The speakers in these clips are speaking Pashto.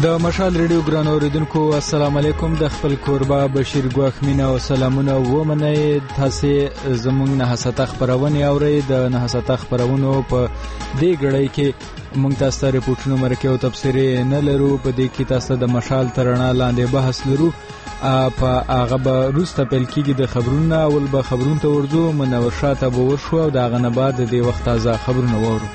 د مشال ریډیو ګران اوریدونکو السلام علیکم. د خپل کوربه بشیر ګواخمینا او سلامونه ومنئ. تاسو زموږ نه حساته خبرونه اورئ. د نه حساته خبرونو په دې غړۍ کې موږ تاسو ته ریپورتونه مرکه او تفسیري نه لرو. په دې کې تاسو د مشال ترڼا لاندې بحث لرو. په هغه به روسته پیل کېږي د خبرونه. اول به خبرونه ته ورځو، منور شاته به ورشو او د هغه نه بعد د وخت تازه خبرونه وورو.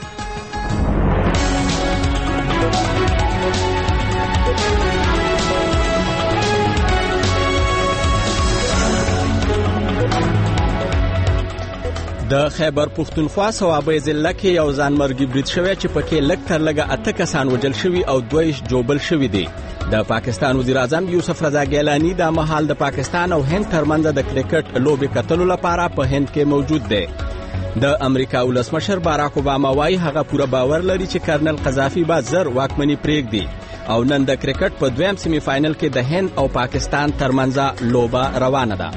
د خیبر پختونخوا صوابۍ ضلع کې یو ځانمرګي برید شوی چې پکې لږ تر لږه 8 کسان وژل شوي او 2 جوبل شوي دي. د پاکستان وزیر اعظم یوسف رضا ګیلانی د مهال د پاکستان او هند ترمنځ د کرکټ لوبې کتلو لپاره په هند کې موجود دی. د امریکا ولسمشر باراک اوباما وايي هغه پوره باور لري چې کرنل قذافي به زر واکمني پرېږدي او نن د کرکټ په دویم سیمی فائنل کې د هند او پاکستان ترمنځ لوبه روانه ده.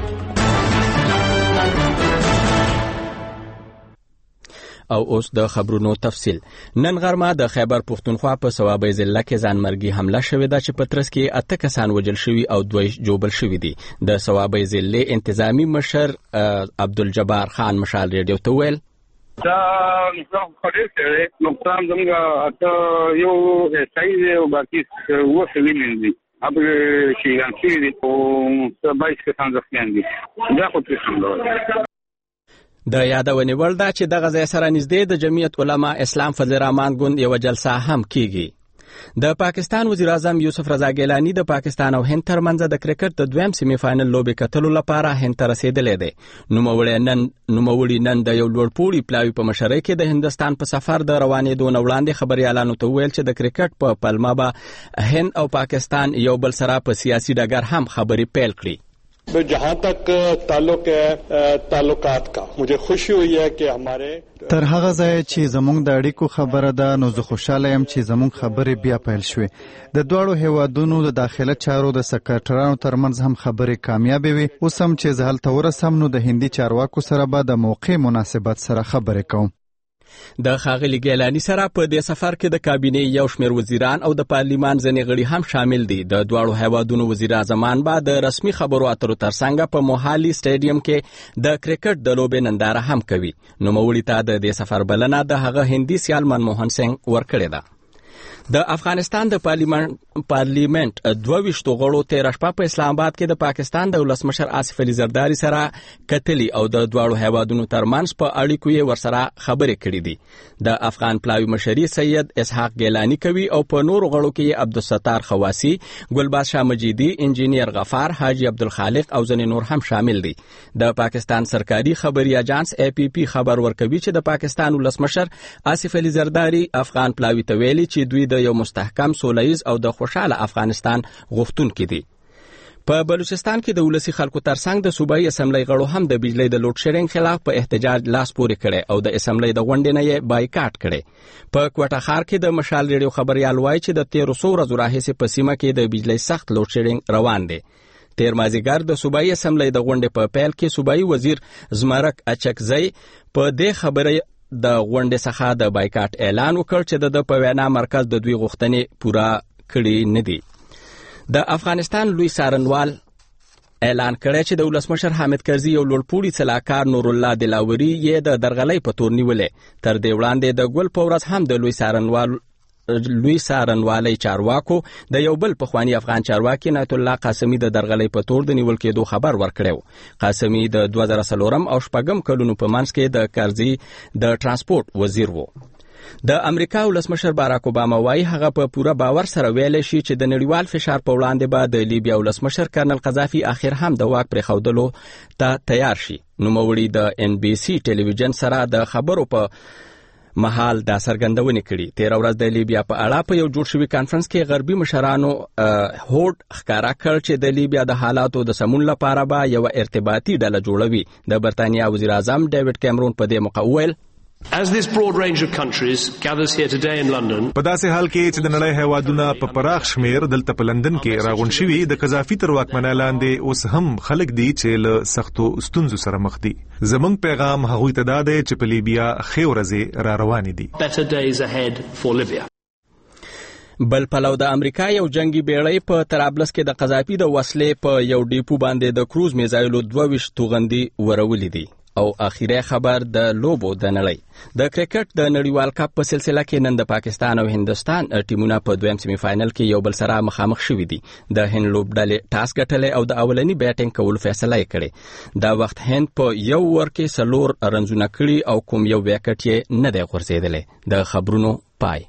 او اوس د خبرونو تفصیل. نن غرمه د خیبر پختونخوا په صوابۍ ضلع کې ځانمرګي حمله شوې ده چې په ترڅ کې 8 کسان وژل شوي او 2 جوبل شوي دي. د صوابۍ ضلع انتظامی مشر عبدالجبار خان مشال ریډیو ته ویل دا نقصان زموږ یو سایز او باقي وسه ویني دي اب شیګان شي او 22 کسان ځخیان دي. دا خو څه د یادونې وړ ده چې دغه ځای سره نږدې د جمعیت علما اسلام فضل الرحمن ګوند یو جلسه هم کیږي. د پاکستان وزیر اعظم یوسف رضا ګیلانی د پاکستان او هند ترمنځ د کرکټ د دویم سیمی فائنل لوبې کتلو لپاره هند ته رسیدلی دی. نوموړي نن د یو لوړپوړي پلاوي په مشرۍ کې د هندستان په سفر د روانېدو نه وړاندې خبريالانو ته ویل چې د کرکټ په پلمه به هند او پاکستان یو بل سره په سیاسي ډګر هم خبرې پیل کړي. जहाँ तक ताल्लुक है ताल्लुकात का मुझे खुशी हुई है कि हमारे تر هغه ځای چې زموږ د اړیکو خبره ده نو زه خوشاله یم چې زموږ خبرې بیا پیل شوې. د دواړو هیوادونو د داخله چارو د سکرټرانو ترمنځ هم خبرې کامیابې وي. اوس هم چې زه هلته ورسم نو د هندي چارواکو سره به د موقع مناسبت سره خبرې کوم. د ښاغلي ګیلانی سره په دې سفر کې د کابینې یو شمېر وزیران او د پارلیمان ځینې غړي هم شامل دي. د دواړو هیوادونو وزیر اعظمان به د رسمي خبرو اترو ترڅنګ په موهالي سټیډیم کې د کرکټ د لوبې ننداره هم کوي. نوموړي ته د دې سفر بلنه د هغه هندي سیال منموهن سنگ ورکړې ده. د افغانستان د پارلیمنت 22 غړو تېره شپه په اسلام آباد کې د پاکستان د ولسمشر آصف علي زرداري سره کتلي او د دواړو هیوادونو ترمنځ په اړیکو یې ورسره خبرې کړې دي. د افغان پلاوي مشري سید اسحاق ګیلانی کوي او په نورو غړو کې عبدالستار خواسی، ګلباز شاه مجیدي، انجینیر غفار، حاجی عبدالخالق او ځینې نور هم شامل دي. د پاکستان سرکاري خبري اجانس APP خبر ورکوي چې د پاکستان ولسمشر آصف علي زرداري افغان پلاوي ته ویلي چې دوی د یو مستحکم سولهییز او د خوشاله افغانستان غوښتونکي دي. په بلوچستان کې د ولسی خلکو ترڅنګ د صوبایي اسمبلی غړو هم د بجلی د لوډ شیډینګ خلاف په احتجاج لاس پورې کړي او د اسمبلی د غونډې نه یې بایکاټ کړي. په کوټه ښار کې د مشال ریډیو خبريال وایي چې د 1300 ورځو راهیسې په سیمه کې د بجلی سخت لوډ شیډینګ روان دی. تیر مازیګر د صوبایي اسمبلی د غونډې په پیل کې صوبایي وزیر زمرک اچکزی په دې خبره د غونډې څخه د بایکاټ اعلان وکړ چې د په وینا مرکز د دوی غوښتنې پوره کړي نه دي. د افغانستان لوی څارنوال اعلان کړی چې د ولسمشر حامد کرزي یو لوړپوړي سلاکار نور الله دلاوري یې د درغلۍ په تور نیولې. تر دې وړاندې د ګل په ورځ هم د لوی څارنوالۍ چارواکو د یو بل پخوانی افغان چارواکي عنایت الله قاسمي د درغلۍ په تور د نیول کېدو خبر ورکړی. قاسمي د 2004 او 2005 کلونو په منځ کې د کرزي د ترانسپورت وزیر و. د امریکا ولسمشر باراک اوباما وايي هغه په پوره باور سره ویلی شي چې د نړیوال فشار په وړاندې به د لیبیا ولسمشر کرنل قذافي اخر هم د واک پرېښودلو ته تیار شي. نوموړي د NBC ټلویزیون سره د خبرو په مهال دا څرګندونې کړي. 13 ورځ د لیبیا په اړه په یو جوړ شوي کانفرنس کې غربي مشرانو هوډ ښکارا کړ چې د لیبیا د حالاتو د سمون لپاره به یو ارتباطي ډله جوړوي. د برتانیا وزیر اعظم ډیوډ کیمرون په دې موقع وویل As this broad range of countries gathers here today in London, په داسې حال کې چې د نړۍ هیوادونه په پراخ شمیر دلته په لندن کې راغون شوي د قذافي تر واکمنۍ لاندې اوس هم خلک دي چې له سختو ستونزو سره مخ دي. زموږ پیغام هغوی ته دا دی چې په لیبیا ښې ورځې را روانې دي. Better days ahead for Libya. بل پلو د امریکا یو جنگي بیړۍ په طرابلس کې د قذافي د وسلې په یو ډیپو باندې د کروز میزایلو 22 توغندي ورولې دي. او اخیری خبر د لوبو د نړۍ د کرکټ د نړیوال کپ په سلسله کې نن د پاکستان او هندستان ټیمونه په دویم سیمی فائنل کې یو بل سره مخامخ شوي دي. د هند لوبډلې ټاس ګټلې او د اولنی بیټینګ کول فیصله کړې. دا وخت هند په یو ور کې 4 رنزونه کړي او کوم یو وکټ یې نه دی غورځېدلی. د خبرونو پای.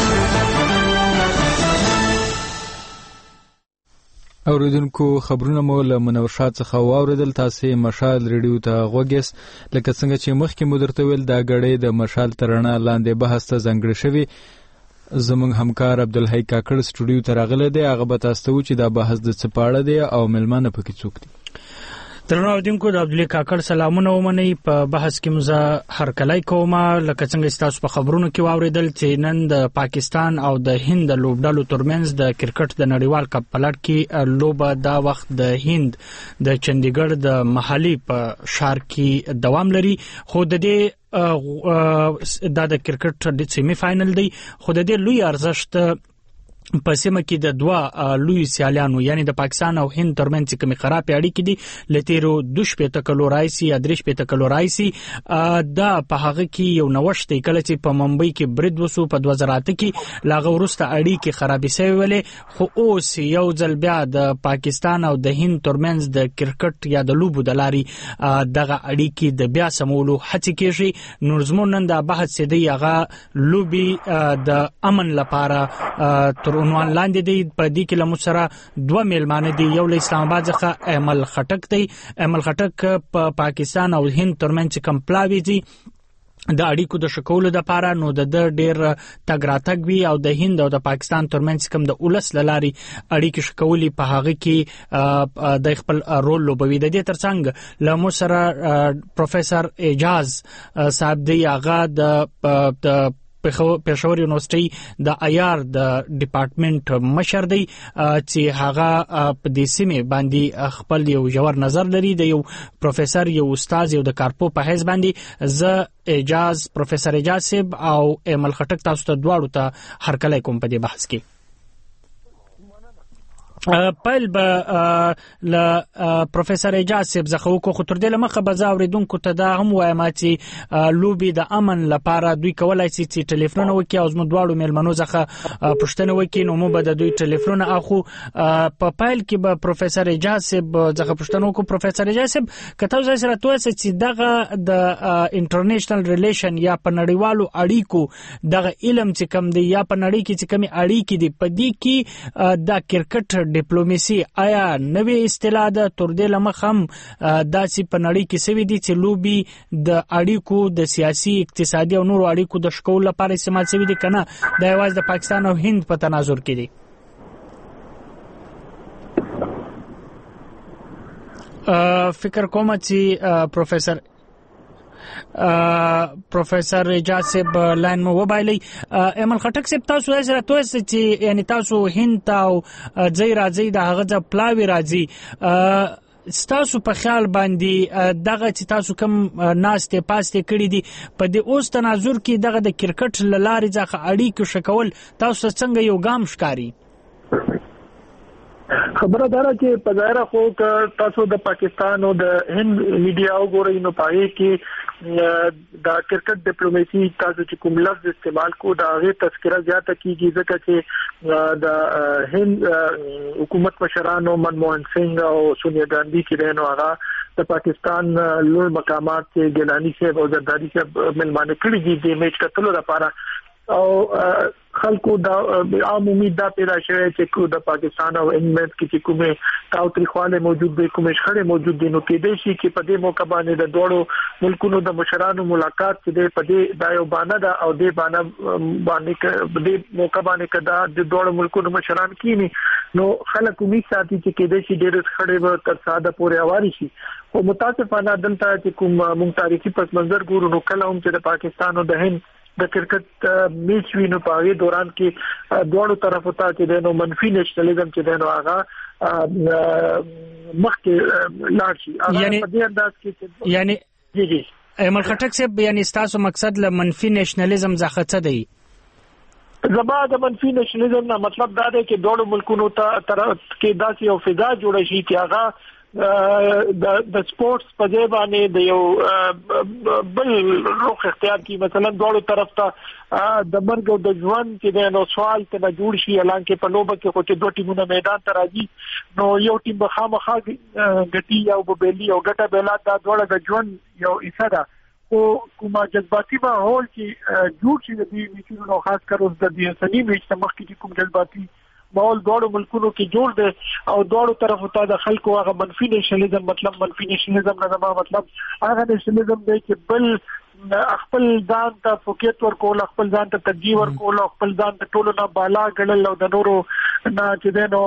اوریدونکو خبرونه مو له منور شاه څخه واوریدل. تاسو مشال ریډیو ته غوږیس. لکه څنګه چې مخکې مو درته ویل دا غړې د مشال ترانه لاندې بحث ته ځانګړې شوی. زموږ همکار عبدالحی کاکړ سټوډیو ته راغلی دی. هغه به تاسو ته چې دا بحث د څه په اړه دی او ملمانه پکې څوک دي. درنو اوریدونکو د عبدالحی کاکړ سلامونه ومنئ. په بحث کې مزه هرکلی کوم. لکه څنګه تاسو په خبرونو کې واوریدل چې نن د پاکستان او د هند لوبډلو ترمنځ د کرکټ د نړیوال کپ په لړ کې لوبه دا وخت د هند د چندیګړ د محلي په شهر کې دوام لري. خو د دې د کرکټ د سیمی فائنل دی. خو د دې لوی ارزښت په سیمه کې د دوه لوی سیالانو یعنی د پاکستان او هند ترمنځ کومې خراب اړیکې دي لتیرو 2 کلو راځي یا 3 کلو راځي. دا په هغه کې یو نوښت دی کله چې په ممبئی کې برید وسو په 2008 کې لاغه ورسته اړیکې خرابې شوې ولې. خو اوس یو ځل بیا د پاکستان او د هند ترمنځ د کرکټ یا د لوبو د لاري دغه اړیکې د بیا سمولو هڅې کیږي. نور زموږ نن دا بحث دی هغه لوبي د امن لپاره عنوان لاندې دی. په دې کې له سره 2 میلمانه دي. یو له اسلام آباد څخه ایمل خټک دی. ایمل خټک په پاکستان او هند ترمنځ کوم پلاوی دي د اړیکو د شکولو د لپاره. نو د ډېر تګ راتګ وی او د هند او د پاکستان ترمنځ کوم د اولس لاري اړیکې شکولي په هغه کې د خپل رول لوبوي. د دې ترڅنګ له مو سره پروفیسور اعجاز صاحب دی. هغه د پېښور یونیورسيټي د آیار د ډپارټمنټ مشر دی چې هغه په دې سیمه باندې خپل یو ژور نظر لري. د یو پروفیسور یو استاد یو د کارپو په حیث باندې ز اعجاز پروفیسور اعجاز صاحب او ایمل خټک تاسو ته دواړو ته هرکلی کوم په دې بحث کې. پایل به ل پروفیسور اعجاز صاحب زخه کو خو تر دې لمخه به اوریدونکو ته دا هم وایم چې لوبي د امن لپاره دوی کولای شي چې ټلیفون وکړي او زموږ دواړو میلمنو زخه پښتنه وکړي. نو مو به د دوی ټلیفون اخو په پایل کې به پروفیسور اعجاز صاحب زخه پښتنه کو. پروفیسور اعجاز صاحب کته ځای سره توسه چې دغه د انټرنیشنل ریلیشن یا په نړیوالو اړیکو دغه علم چې کم دی یا په نړۍ کې چې کمی اړیکې دي په دې کې د کرکټ ډیپلوماسي آیا نوې اصطلاح ده تر دې لمخه هم داسې په نړۍ کې سوي دي چې لوبي د اړیکو د سیاسي اقتصادي او نورو اړیکو د شکول لپاره استعمال شوي دي کنه د یوازې د پاکستان او هند په تناظر کې دي؟ فکر کوم چې پروفیسور اعجاز صاحب لاین مو وبایلی. ایمل خټک صاحب تاسو سره توسه چې یعنی تاسو هند او ځای راځي د هغه ځ پلاوی راځي ستاسو په خیال باندې دغه چې تاسو کوم ناشته پاسته کړی دي په دې اوس تناظر کې دغه د کرکټ لارې ځخه اړیکو شکول تاسو څنګه یو ګام ښکاری؟ خبره داره چې په ظاهر خو تاسو د پاکستان او د هند میډیا وګورئ نو پای کې د کرکټ ډیپلوماسي تاسو چې کوم لفظ استعمال کو دا غي تذکرہ زیاته کیږي ځکه چې د هند حکومت مشرانو منموهن سنگ او سونیا ګاندھی چې نو هغه د پاکستان لوی مقامات کې ګیلانی صاحب او زرداری صاحب ملمانه کړي دي د میچ کتلو لپاره او خلکو دا عام امید دا پیدا شوه چې د پاکستان او انګلند کې کومه تاوتریخواله موجود دي کومه شخړې موجود دي نو کې دي چې په دې موقع باندې د دوړو ملکونو د مشرانو ملاقات چې په دې دایو باندې دا او دې باندې د موقع باندې کدا د دوړو ملکونو مشران کینی نو خلک امید ساتي چې کې دي چې ډېر شخړې به تر ساده پورې اواري شي. او متاسفانه دلته چې کوم مونږ تاریخي پس منظر ګورو نو کله هم چې د پاکستان او د هند د کرکټ میچ وینو په هغه دوران کې دوه طرفو ته چې نو منفي نېشنلزم چې نو هغه مخکې لاړ شي هغه په دې انداز کې یعنی جی ایمل خټک صاحب یعنی تاسو مقصد له منفي نېشنلزم څخه څه دی؟ زما د منفي نشنلیزم نه مطلب دا دی چې دوه ملکونو ته طرف کې داسې یو فضا جوړه شي چې هغه د سپورتس په ځای باندې د یو بل روح اختیار کی مثلا دوه طرف ته د مرګ او د ژوند چې نو سوال ته جوړ شي اعلان کې په لوبه کې خو چې دوه ټیمونه میدان ته راځي نو یو ټیم به خامخا ګټي او بېلي او ګټه بیلا دا دوه د ژوند یو حصہ ده او کومه جذباتي ماحول چې جوړ شي د دې میچونو خاص کر اوس د دې سنی میچ ته مخکې کوم جذباتي ماحول دوه ملکونو کې جوړ دی او دوه طرفو ته د خلکو هغه منفي نشنلیزم مطلب منفي نشنلیزم نه مطلب هغه نشنلیزم دی چې بل خپل ځان ته فوکیت ورکول خپل ځان ته ترجیح ورکول خپل ځان ته ټولو نه بالا ګڼل او د نورو نه چې دینو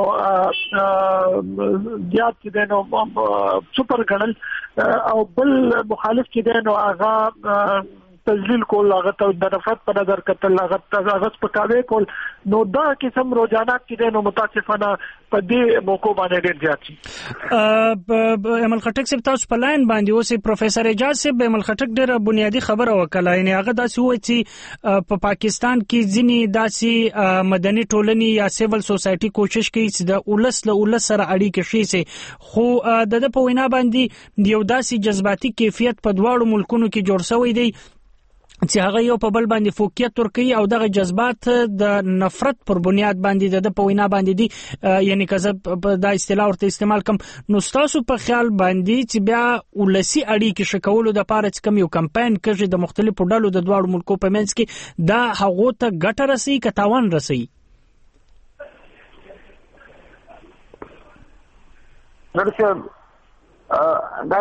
زیات چې دینو سپر ګڼل او بل مخالف چې دینو هغه تذلیل کول هغه ته د نفرت په نظر کتل هغه سپکاوی کول نو دا قسم روزانات چې نو متاسفانه په دې موقع باندې ډېر زیات شي امل خټک صاحب تاسو په لاین باندې اوسې پروفیسور اعجاز صاحب امل خټک ډېر بنیادی خبره وکړه یعنی هغه داسې وایي چې په پاکستان کې ځینې داسې مدني ټولنې یا سیول سوسایټي کوشش کوي چې د اولس له اولس سره اړیکې شي خو د په وینا باندې یو داسې جذباتي کیفیت په دواړو ملکونو کې جوړ شوی دی چې هغه یو په بل باندې فوکیت ورکوي او دغه جذبات د نفرت پر بنیاد باندې د په وینا باندې دي یعنی که دا اصطلاح ورته استعمال کوم نو تاسو په خیال باندې چې بیا ولسی اړیکې شکولو د پاره چې کوم یو کمپاین کوي د مختلفو ډلو د دواړو ملکو په منځ کې دا هغه ته ګټه رسي که تاوان رسي دا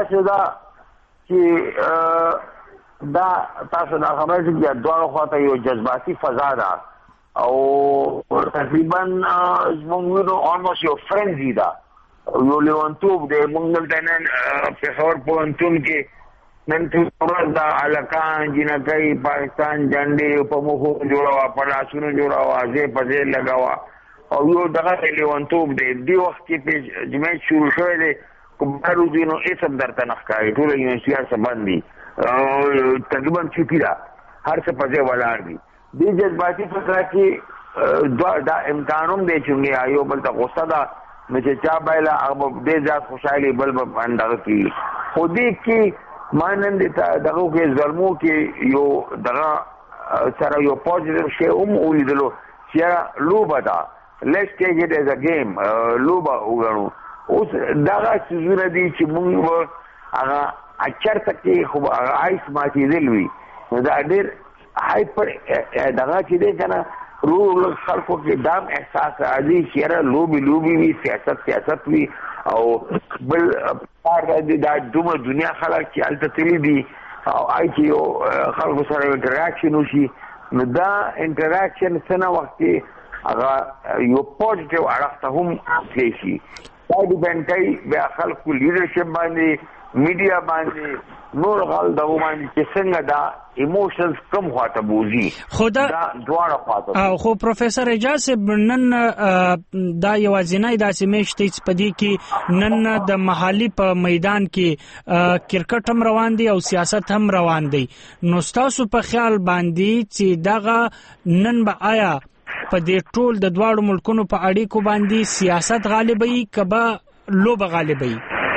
چې دا تاسو نه خبرې چې دوه خواته یو جذباتي فضا ده او تقریبا موږ نو almost یو فرنزي ده یو لیوانتوب د موږ نن په خبر پونتون کې نن ټول دا الکان جنکای پاکستان جنډې په مخو جوړوا په لاسونو جوړوا ځې په ځې لگاوا او یو دغه لیوانتوب دی وخت کې په جمعې شروع شوه دی کومارو دینو اسم درته نخکای ټول یونیورسيټي سره باندې تقریبا چپی دا هر څه پځه ولاړ دي د جذباتي فکر کې دا امکانوم دی چې یو بل ته غوسه ده نو چې چا بایلا هغه دې ځات خوشالي بل په اندازه کې خو دې کې مانند دغه کې ظلمو کې یو دغه سره یو پوزټیو شی ولیدلو چې لوبه ده لیټس ټیک اټ از ا گیم لوبه وګڼو اوس دغه څه دي چې موږ هغه اچر تکي خو آیس ماتي دلوي دا ډېر هایپر دغه چې دی کنه روح خلکو کې دام احساس راځي چې لوبي وي سیاست وي او بل دا دومره دنیا خلک چې الته تللی دي او آی چې خلکو سره انټراکشن وشي نو دا انټراکشن څنګه وخت کې هغه یو پوزټیو اړخ ته هم تللی شي دا ډیپنډ کوي بیا خلکو لیډرشپ باندې میډیا باندې نور غل د ومن چې څنګه دا ایموشنز کم خواته بوزي خدا دواړه خواته خو پروفیسور اعجاز نن دا یوازینی داسې میشته چې پدې کې نن د محلي په میدان کې کرکټ هم روان دي او سیاست هم روان دي نو تاسو په خیال باندې چې دغه نن به آیا په دې ټول د دواړو ملکونو په اړیکو باندې سیاست غالبوي کبا لوبه غالبوي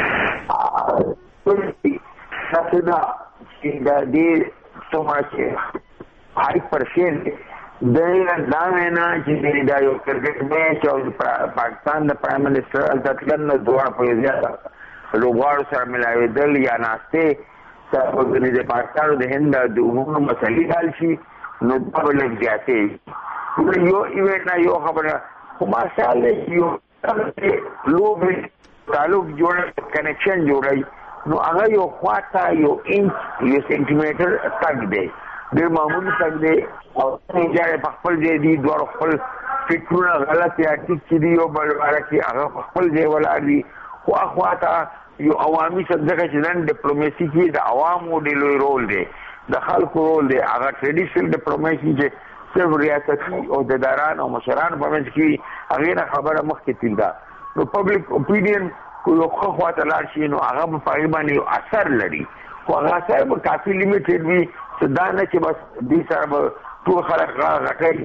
دا چې دې سماج هاي پرشین دا نه چې دا یو کرکټ میچ او پاکستان د پرایم منسٹر التطلن دوه په ځای لوګوار سره ملاویدل یا ناشته چې د پاکستان د هند د عمومي مسلې حل شي نو دا ولګ جاته یو ایونت نه یو خبره خو ماشاءالله یو لوګ تعلق جوړ کنیکشن جوړای نو هغه یو خواته یو انچ یو سنټیمټر تک دی د معمولی تک دی او څنګه په خپل ځای دی دوه خپل فکرونه غلط یا ټیک دي یو بل ورکی هغه خپل ځای ولاړ دي خو خواته یو عوامي صدقه چې نن ډیپلوماسي کې د عوامو د لوی رول دی د خلکو رول دی هغه ټریډیشنل ډیپلوماسي چې صرف ریاستي او د داران او مشران په منځ کې هغه خبره مخکې تلدا نو پبلک اپینین کو یو خواته لاړ شي نو هغه په پای باندې اثر لري خو هغه اثر به کافي لیمیټډ وي چې دا نه چې بس دې سره ټول خلک راغټي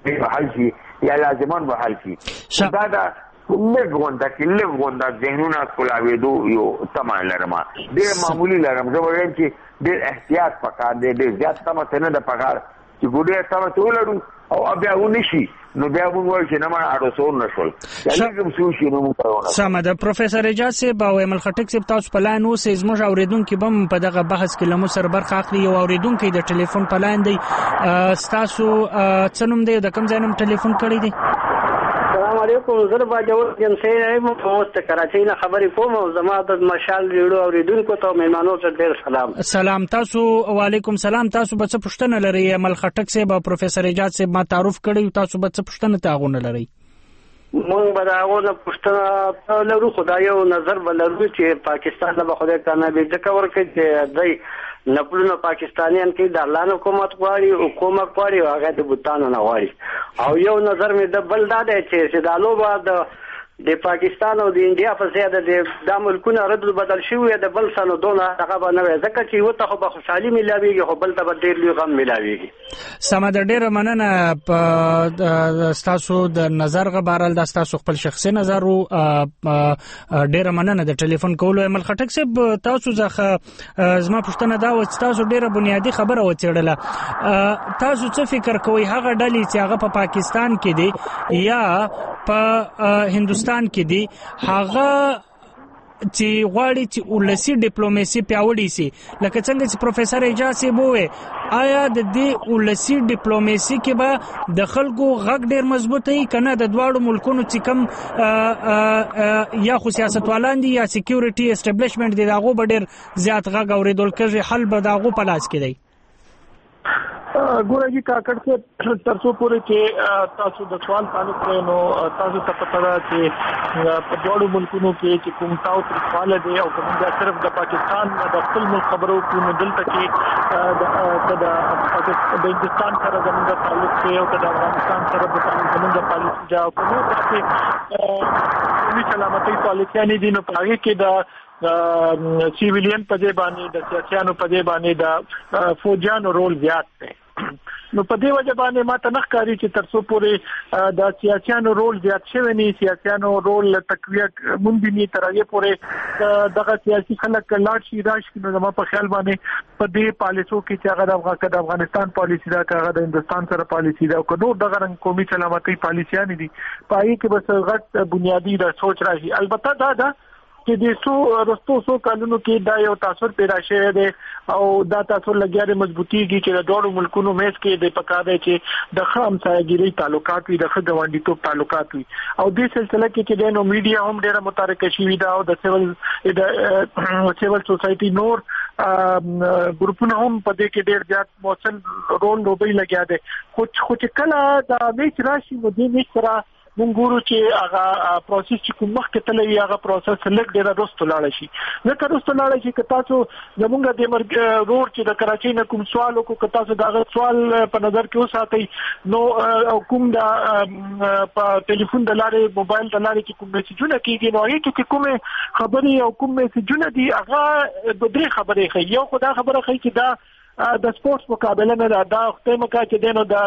حل شي یا لازمان به حل شي دا لږ غونډه ذهنونه کولاوېدو یو تمه لرم ډېر معمولي لرم زه وایم چې ډېر احتیاط پکار دی ډېر زیات تمه ته نه ده پکار چې ګوډې تمه ته ولرو او بیا ونشي نو بیا موږ وایو چې نه ما اړوسون نشول لږ څه شي نو موږ سم ده پروفیسور اجازه صاحب او ایمل خټک صاحب تاسو په لاین اوسئ زموږ اوریدونکو بم په دغه بحث کې له مو سره برخه اخلي او اوریدونکو د ټلیفون په لاین دی تاسو څه نوم دی د کوم ځای نوم ټلیفون کړی دی السلام علیکم زه باجوړ یم سې مو پوسټ کراچۍ نه خبرې کوم او زما د مشال ریډیو اوریدونکو ته مېمانو ته ډېر سلام تاسو وعلیکم سلام تاسو به څه پوښتنه لرئ ایمل خټک صاحب او پروفیسور اجازه صاحب ما تعارف کړی تاسو به څه پوښتنه تاغونه لرئ مونږ به داغونه پوښتنه لرو خدای او نظر ولرو چې پاکستان له خدای کامیابی ځکه ورکړي چې دای نپلونو پاکستانیان کې د الله حکومت غواړي حکومت غواړي هغه د بوتانو نه غواړي او یو نظر مې د بل دا دی چې د لوبه د پاکستان او د انډیا په ځای د ملکونو رد بدل شوی د بل سنو دونه هغه باندې ځکه چې وته خو به خوشحالي ملاويږي خو بل ته به ډېر لوی غم ملاويږي سم د ډېر مننه تاسو د نظر غبارل د تاسو خپل شخصي نظر او ډېر مننه د ټلیفون کولو ایمل خټک صاحب تاسو ځخه زما پوښتنه دا و چې تاسو ډېر بنیادی خبره وڅېړله تاسو څه فکر کوئ هغه ډلې چې هغه په پاکستان کې دي یا په هندوستان کې دي هغه چې غواړي چې ولسی ډیپلوماسي پیاوړی شي لکه څنګه چې پروفیسور اجازه بووي آیا د دې ولسی ډیپلوماسي کې به د خلکو غږ ډیر مضبوط وي کنه د دواړو ملکونو چې کم یا خو سیاستوالان دي یا سکیورټي اسټابلیشمنت دي داغو به ډیر زیات غږ اوریدل کوي حل به داغو په لاس کې دی ګوره جی کاکړ څه ترڅو پورې چې تاسو د سوال تعلق نو تاسو ته پته ده چې په ډېرو ملکونو کې چې کوم تاسو سوال دی او کوم دا صرف د پاکستان د خپل ملک خبرو کوم دلته کې د هندستان سره زموږ تعلق دی او د افغانستان سره د زموږ پالیسي دا کومه چې قومي سلامتي پالیسيانې دي نو په هغه کې د سیویلین په دې باندې د سیاسيانو په دې باندې د فوجانو رول زیات دی نو په دې وجه باندې ما ته نخکاری چې ترڅو پورې د سیاسيانو رول زیات شوی نه سیاسيانو رول تقویه مونږ نه ترغه پورې دغه سیاسي خلک لاړ شي راشي نو زما په خیال باندې په دې پالیسو کې چې هغه د افغانستان پالیسی دا هغه د هندستان سره پالیسی دا او نور دغه رنګ قومي سلامتي پالیسيان دي پای کې بس غټ بنیادی د سوچ راشي البته دا چې د رستو کالونو کې دا یو تاثر پیدا شوی دی او دا تاثر لګیاره مضبوطیږي چې د ډوړو ملکونو مېز کې د پکاره چې د خام سایګری تعلقات وي د خګوانډیتوب تعلقات وي او د سلسله کې چې د نو میډیا هم ډیره متارکه شوی دا او د سیول سوسایټي نور ګروپونه هم په دې کې ډیر زیات موثر رول لوبي لګیا دي خو چې کله دا میچ راشي نو دې میچ سره مونږ ګورو چې هغه پروسس چې کوم مخکې تلوي هغه پروسس لږ ډیر وروسته لاړ شي ځکه وروسته لاړ شي که تاسو زموږ د روډ چې د کراچۍ نه کوم سوال وکړو که تاسو دا سوال په نظر کې وساتئ نو کوم دا په ټلیفون د لارې موبایل د لارې کې کوم میسجونه کیږي نو هغه کې کومه خبري او کوم میسجونه دي هغه د درې خبرې خي یو خدای خبره خي چې دا د سپورتس مقابله نه دا وخت مکه چې دینو د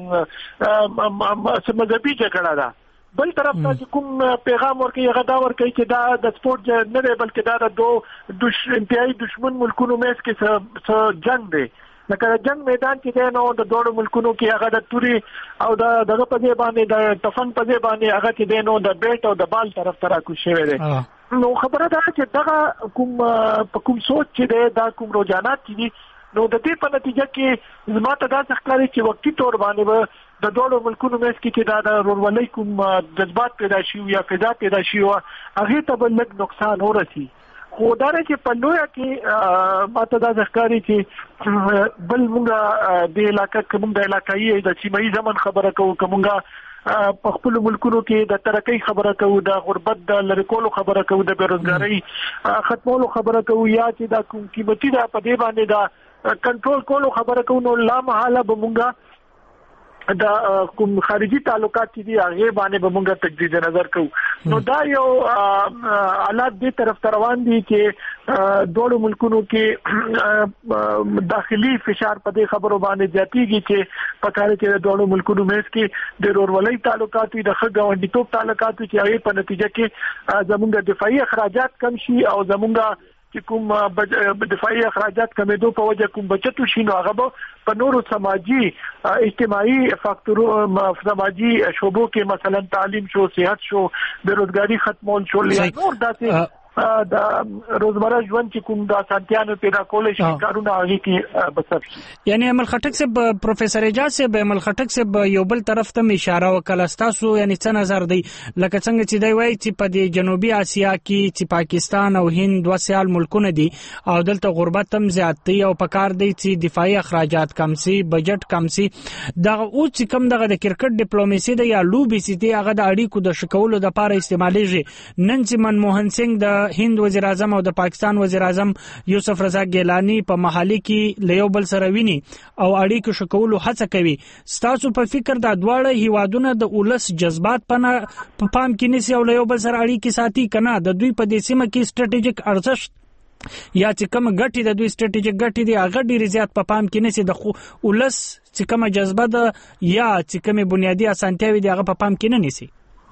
مذهبي جګړه ده بل طرف ته کوم پیغام ورکړي هغه دا ورکړي چې دا د سپورت نه دی بلکې دا د انتهایی دشمن ملکونو مېس کې څه جنگ دی لکه جنگ میدان کې دینو د دوه ملکونو کې هغه د توري او دغه په ځای باندې د تفنګ په ځای باندې هغه کې دینو د بیٹ او د بال طرف ته راکوشي وي نو خبره ده چې دغه کوم سوچ چې دا کوم رجحانات دي نو د دې په نتیجه کې زما ته دا ښکاري چې وقتی تور باندې د دوه ملکونو مېس کې دا د ورولۍ کوم جذبات پیدا شي یا فضا پیدا شي او هغه ته بل نقصان ورسي خو دا چې په لویا کې ماته دا ښکاري چې بل موږ د علاقې کوم د علاقایي د سیمایي ځمن خبره کوو په خپل ملکونو کې د ترقۍ خبره کوو د غربت د لری کولو خبره کوو د بیروزګاری ختمولو خبره کوو یا چې دا کوم قیمتي دا په دې باندې دا کنټرول کولو خبره کوو نو لا محاله به مونږه دا کوم خارجي تعلقات دي هغه باندې به مونږه تجدید نظر کوو نو دا یو حالات دې طرف روان دي چې دوه ملکونو کې داخلي فشار په دې خبرو باندې زیاتېږي چې په کار کې دوه ملکونو مېس کې د رورولۍ تعلقات وي د خګاونډیتوب تعلقات وي چې هغه په نتیجه کې زموږ دفاعي اخراجات کم شي او زموږ چې کوم دفاعي اخراجات کمیدو په وجه کوم بچت شي نو هغه په نورو سماجی اجتماعي فاکتورو سماجی شوبو کې مثلا تعلیم شو صحت شو بیروزګاری ختمول شو یا نور داسې د روزمره ژوند چې کوم د سانتیانو پیدا کول شي کارونه هغه کې بسر یعنی عمل خټک سے پروفیسور اجازه سے عمل خټک سے یو بل طرف ته اشاره وکړه تاسو یعنی څه نظر دی لکه څنګه چې دی وایي چې په د جنوبي اسیا کې چې پاکستان او هند دوه سیال ملکونه دي او دلته غربت هم زیات دی او په کار دی چې دفاعي اخراجات کم سي بجټ کم سي دا او چې کم دغه د کرکټ ډیپلوماسي د یا لوبي سي دی هغه د اړیکو د شکولو د لپاره استعمالېږي نن چې منموهن سنگ د هند وزیر اعظم او د پاکستان وزیر اعظم یوسف رضا ګیلانی په محلي کې لیو بل سره ویني او اړیکو شکولو هڅه کوي ستاسو په فکر دا دواړه هیوادونه د اولس جذبات په پام کې نسی او لیو بل سره اړیکې ساتي کنه د دوی په دې سیمه کې سټریټیجیک ارزښت یا چې کوم غټي د دوی سټریټیجیک غټي دی هغه ډیر زیات په پام کې نسی د اولس چې کوم جذبه ده یا چې کوم بنیادی اسانتیاوي دی هغه په پام کې نه نسی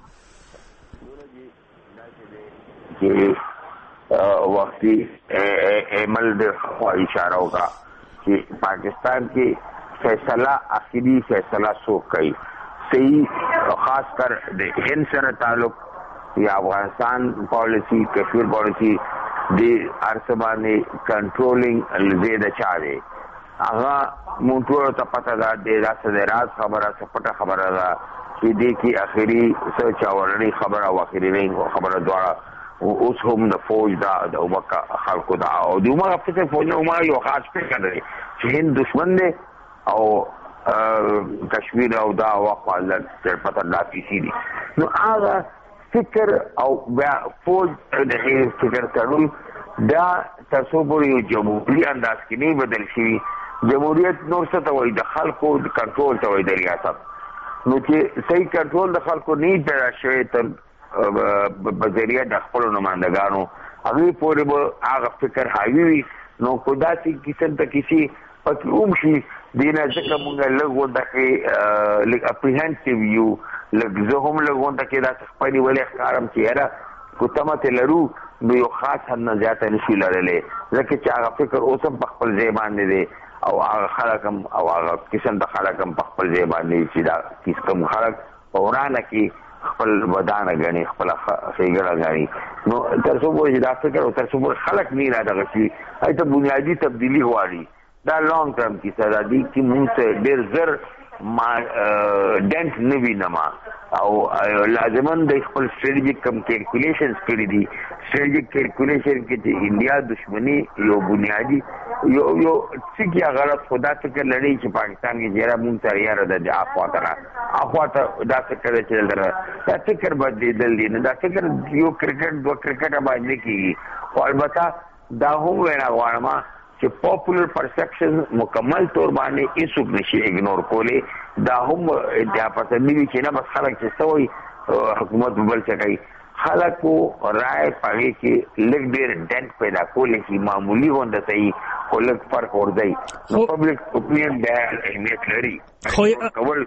وقتی عمل د اشاره ہوگا کہ پاکستان کی فیصلہ آخری فیصلہ سو کئی صحیح خاص کر ہند سره تعلق یا افغانستان پالیسی کشمیر پالیسی دی ارسبانی کنټرولینګ زیاده چاره هغه مونږ ته پته ده د راز خبره سپټه خبره ده چې دې کې اخري څه چاورنی خبره او اخري خبره دواړه اوس هم د فوج دا د وکا خلکو دا او د عمر په فوج نو ما یو خاص فکر لري چې هند دشمن دی او کشمیر او دا وقاله تر پته دا کیسي دي نو هغه فکر او بیا فوج د فکر کړو دا تاسو یو جمهوریت انداز کې نه بدل شي جمهوریت نور څه ته وایي د خلکو د کنټرول ته وایي د ریاست نو چې صحیح کنټرول د خلکو نه پیدا شوی تر بذریعہ د خپل نمائندګانو هغه پورې به هغه فکر حاوی نو خدا چې کیسه ته کسی پکوم شي دینه ځکه مونږ لږ ودکې لږ اپریهنسیو یو لږ زه هم لږ ودکې دا خپل ولې ښکارم چې را کوتمه لرو نو یو خاص هم نه زیاته نشي لرلې ځکه چې هغه فکر اوسم په خپل ځای باندې دی او هغه خلکم او هغه کیسه د خلکم په خپل ځای باندې چې دا کیسه کوم خلک ورانه کې خپل ودانه غني خپل خېګړه غني نو تر څو چې دا فکر او تر څو خلک نه را دغه شي ایته بنیادی تبدیلی غواړي دا لانګ ټرم کی سره دي چې موږ ته ډېر زر ما ډنټ نوی نما او لازمن د خپل سټریټیجیک کم کیلکولیشنز کړی دي سټریټیجیک کیلکولیشن کې چې انډیا دښمنی یو بنیادی یو څه غلط خدا فکر لري چې پاکستان کې جره مونږ ته یاره د اخواته دا فکر چې لري دا فکر بدلیدل دي نه دا فکر یو کرکټ دوه کرکټ باندې کیږي او البته دا هم وینا غواړم چې پاپولر پرسپشن مکمل طور باندې هیڅوک نشي اګنور کولی دا هم د پاتنی چې نه بس خلک چې سوی حکومت بل څه کوي خلکو رائے پاره کې لږ ډېر ډنټ پیدا کولی چې معمولی غونډه صحیح خو لږ فرق ورځي نو پبلک اوپینین دا اهمیت لري خو کول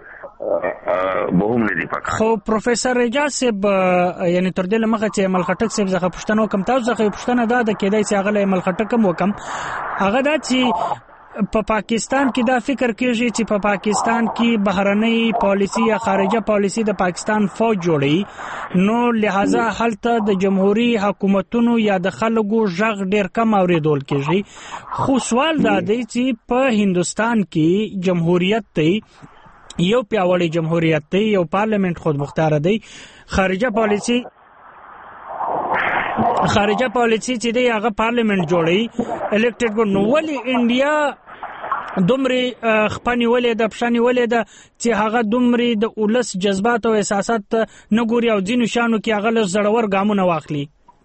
مهم نه دی پکار خو پروفیسور اجازه صاحب یعنی تر دې لمغه چې عمل خټک صاحب زغه پښتنو کم تاسو زغه پښتنه دا د کېدای چې هغه عمل خټک کم وکم هغه دا چې په پاکستان کې دا فکر کېږي چې په پاکستان کې بهرنۍ پالیسی یا خارجه پالیسی د پاکستان فوج جوړي نو لہذا هلته د جمهوریت حکومتونو یا د خلکو ژغ ډیر کم اوریدل کېږي خو سوال دا دی چې په هندستان کې جمهوریت دی یو پیاوړی جمهوریت دی یو پارلیمنت خود مختار دی خارجه پالیسی چې دی هغه پارلیمنت جوړي الیکټډ کو نو ولی انډیا دومره خپنی ولې د پښانی ولې د چې هغه دومره د اولس جذبات او احساسات نه ګوري او ځینو شانو کې هغه زړور ګامونه واخلي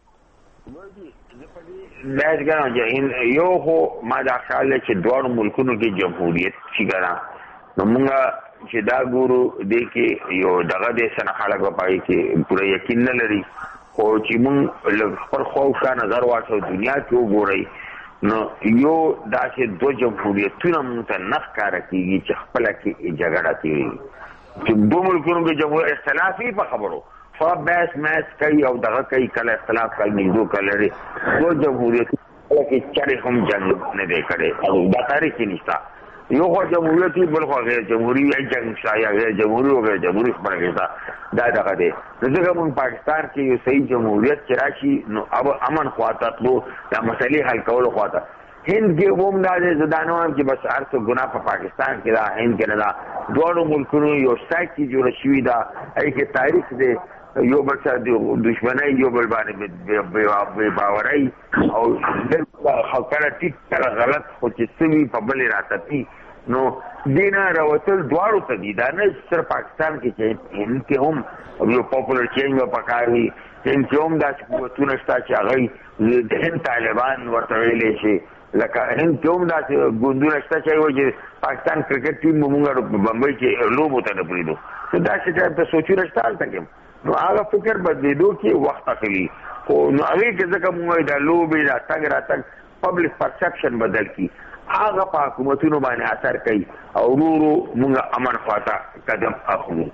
لږ یو خو ما دا خیال چې دوه ملکونو کې جمهوریت شي ګرا نو موږ چې دا ګورو د کې یو دغه د سن خلک په پای کې پوره یقین نه لري خو چې موږ خپل خوف کا نظر واچو دنیا کې وګورئ نو یو داسې دوه جمهوریتونه موږ ته نه ښکاره کېږي چې خپله کې جګړه تېرېږي چې دوه ملکونو کې جمهور اختلاف وي په خبرو بحث میث کوي او دغه کوي کله اختلاف کوي نږدو کله لري دوه جمهوریتونه کې چارې هم جنګ نه دی کړی او دا تاریخ کې نشته یو خو جمهوریت بل خو غیر جمهوري یا جنګ شته یا غیر جمهوري او غیر جمهوري خبره کېږي دا دغه دی ځکه موږ پاکستان کې یو صحیح جمهوریت چې راشي نو अब امن خواته تلو دا مسلې حل کولو خواته هند کې هم دا زدانو هم چې بس هر څه ګناه په پاکستان کې دا هند کې نه دا دواړو ملکونو یو سایت کې جوړه شوې ده هغې کې تاریخ دی یو بل سره دشمنۍ یو بل باندې بې باورۍ او کله ټیک کله غلط خو چې څه وي په بلې راتپي نو دې نه راوتل دواړو ته دي دا نه صرف پاکستان کې چې هند کې هم یو پاپولر چینج به پکار وي هند کې هم داسې قوتونه شته چې هغوی د هند طالبان ورته ویلی شي لکه هند کې هم داسې ګوندونه شته چې وایي چې پاکستان کرکټ ټیم به مونږ په بمبۍ کې لوبو ته نه پرېږدو نو داسې ټایپ د سوچونه شته هلته کې نو هغه فکر بدلېدو کې وخت اخلي خو نو هغې کې ځکه مونږ دا لوبې دا تګ راتګ پبلک پرسپشن بدل کړي هغه په حکومتونو باندې اثر کوي او ورو ورو مونږ امن خواته قدم اخلو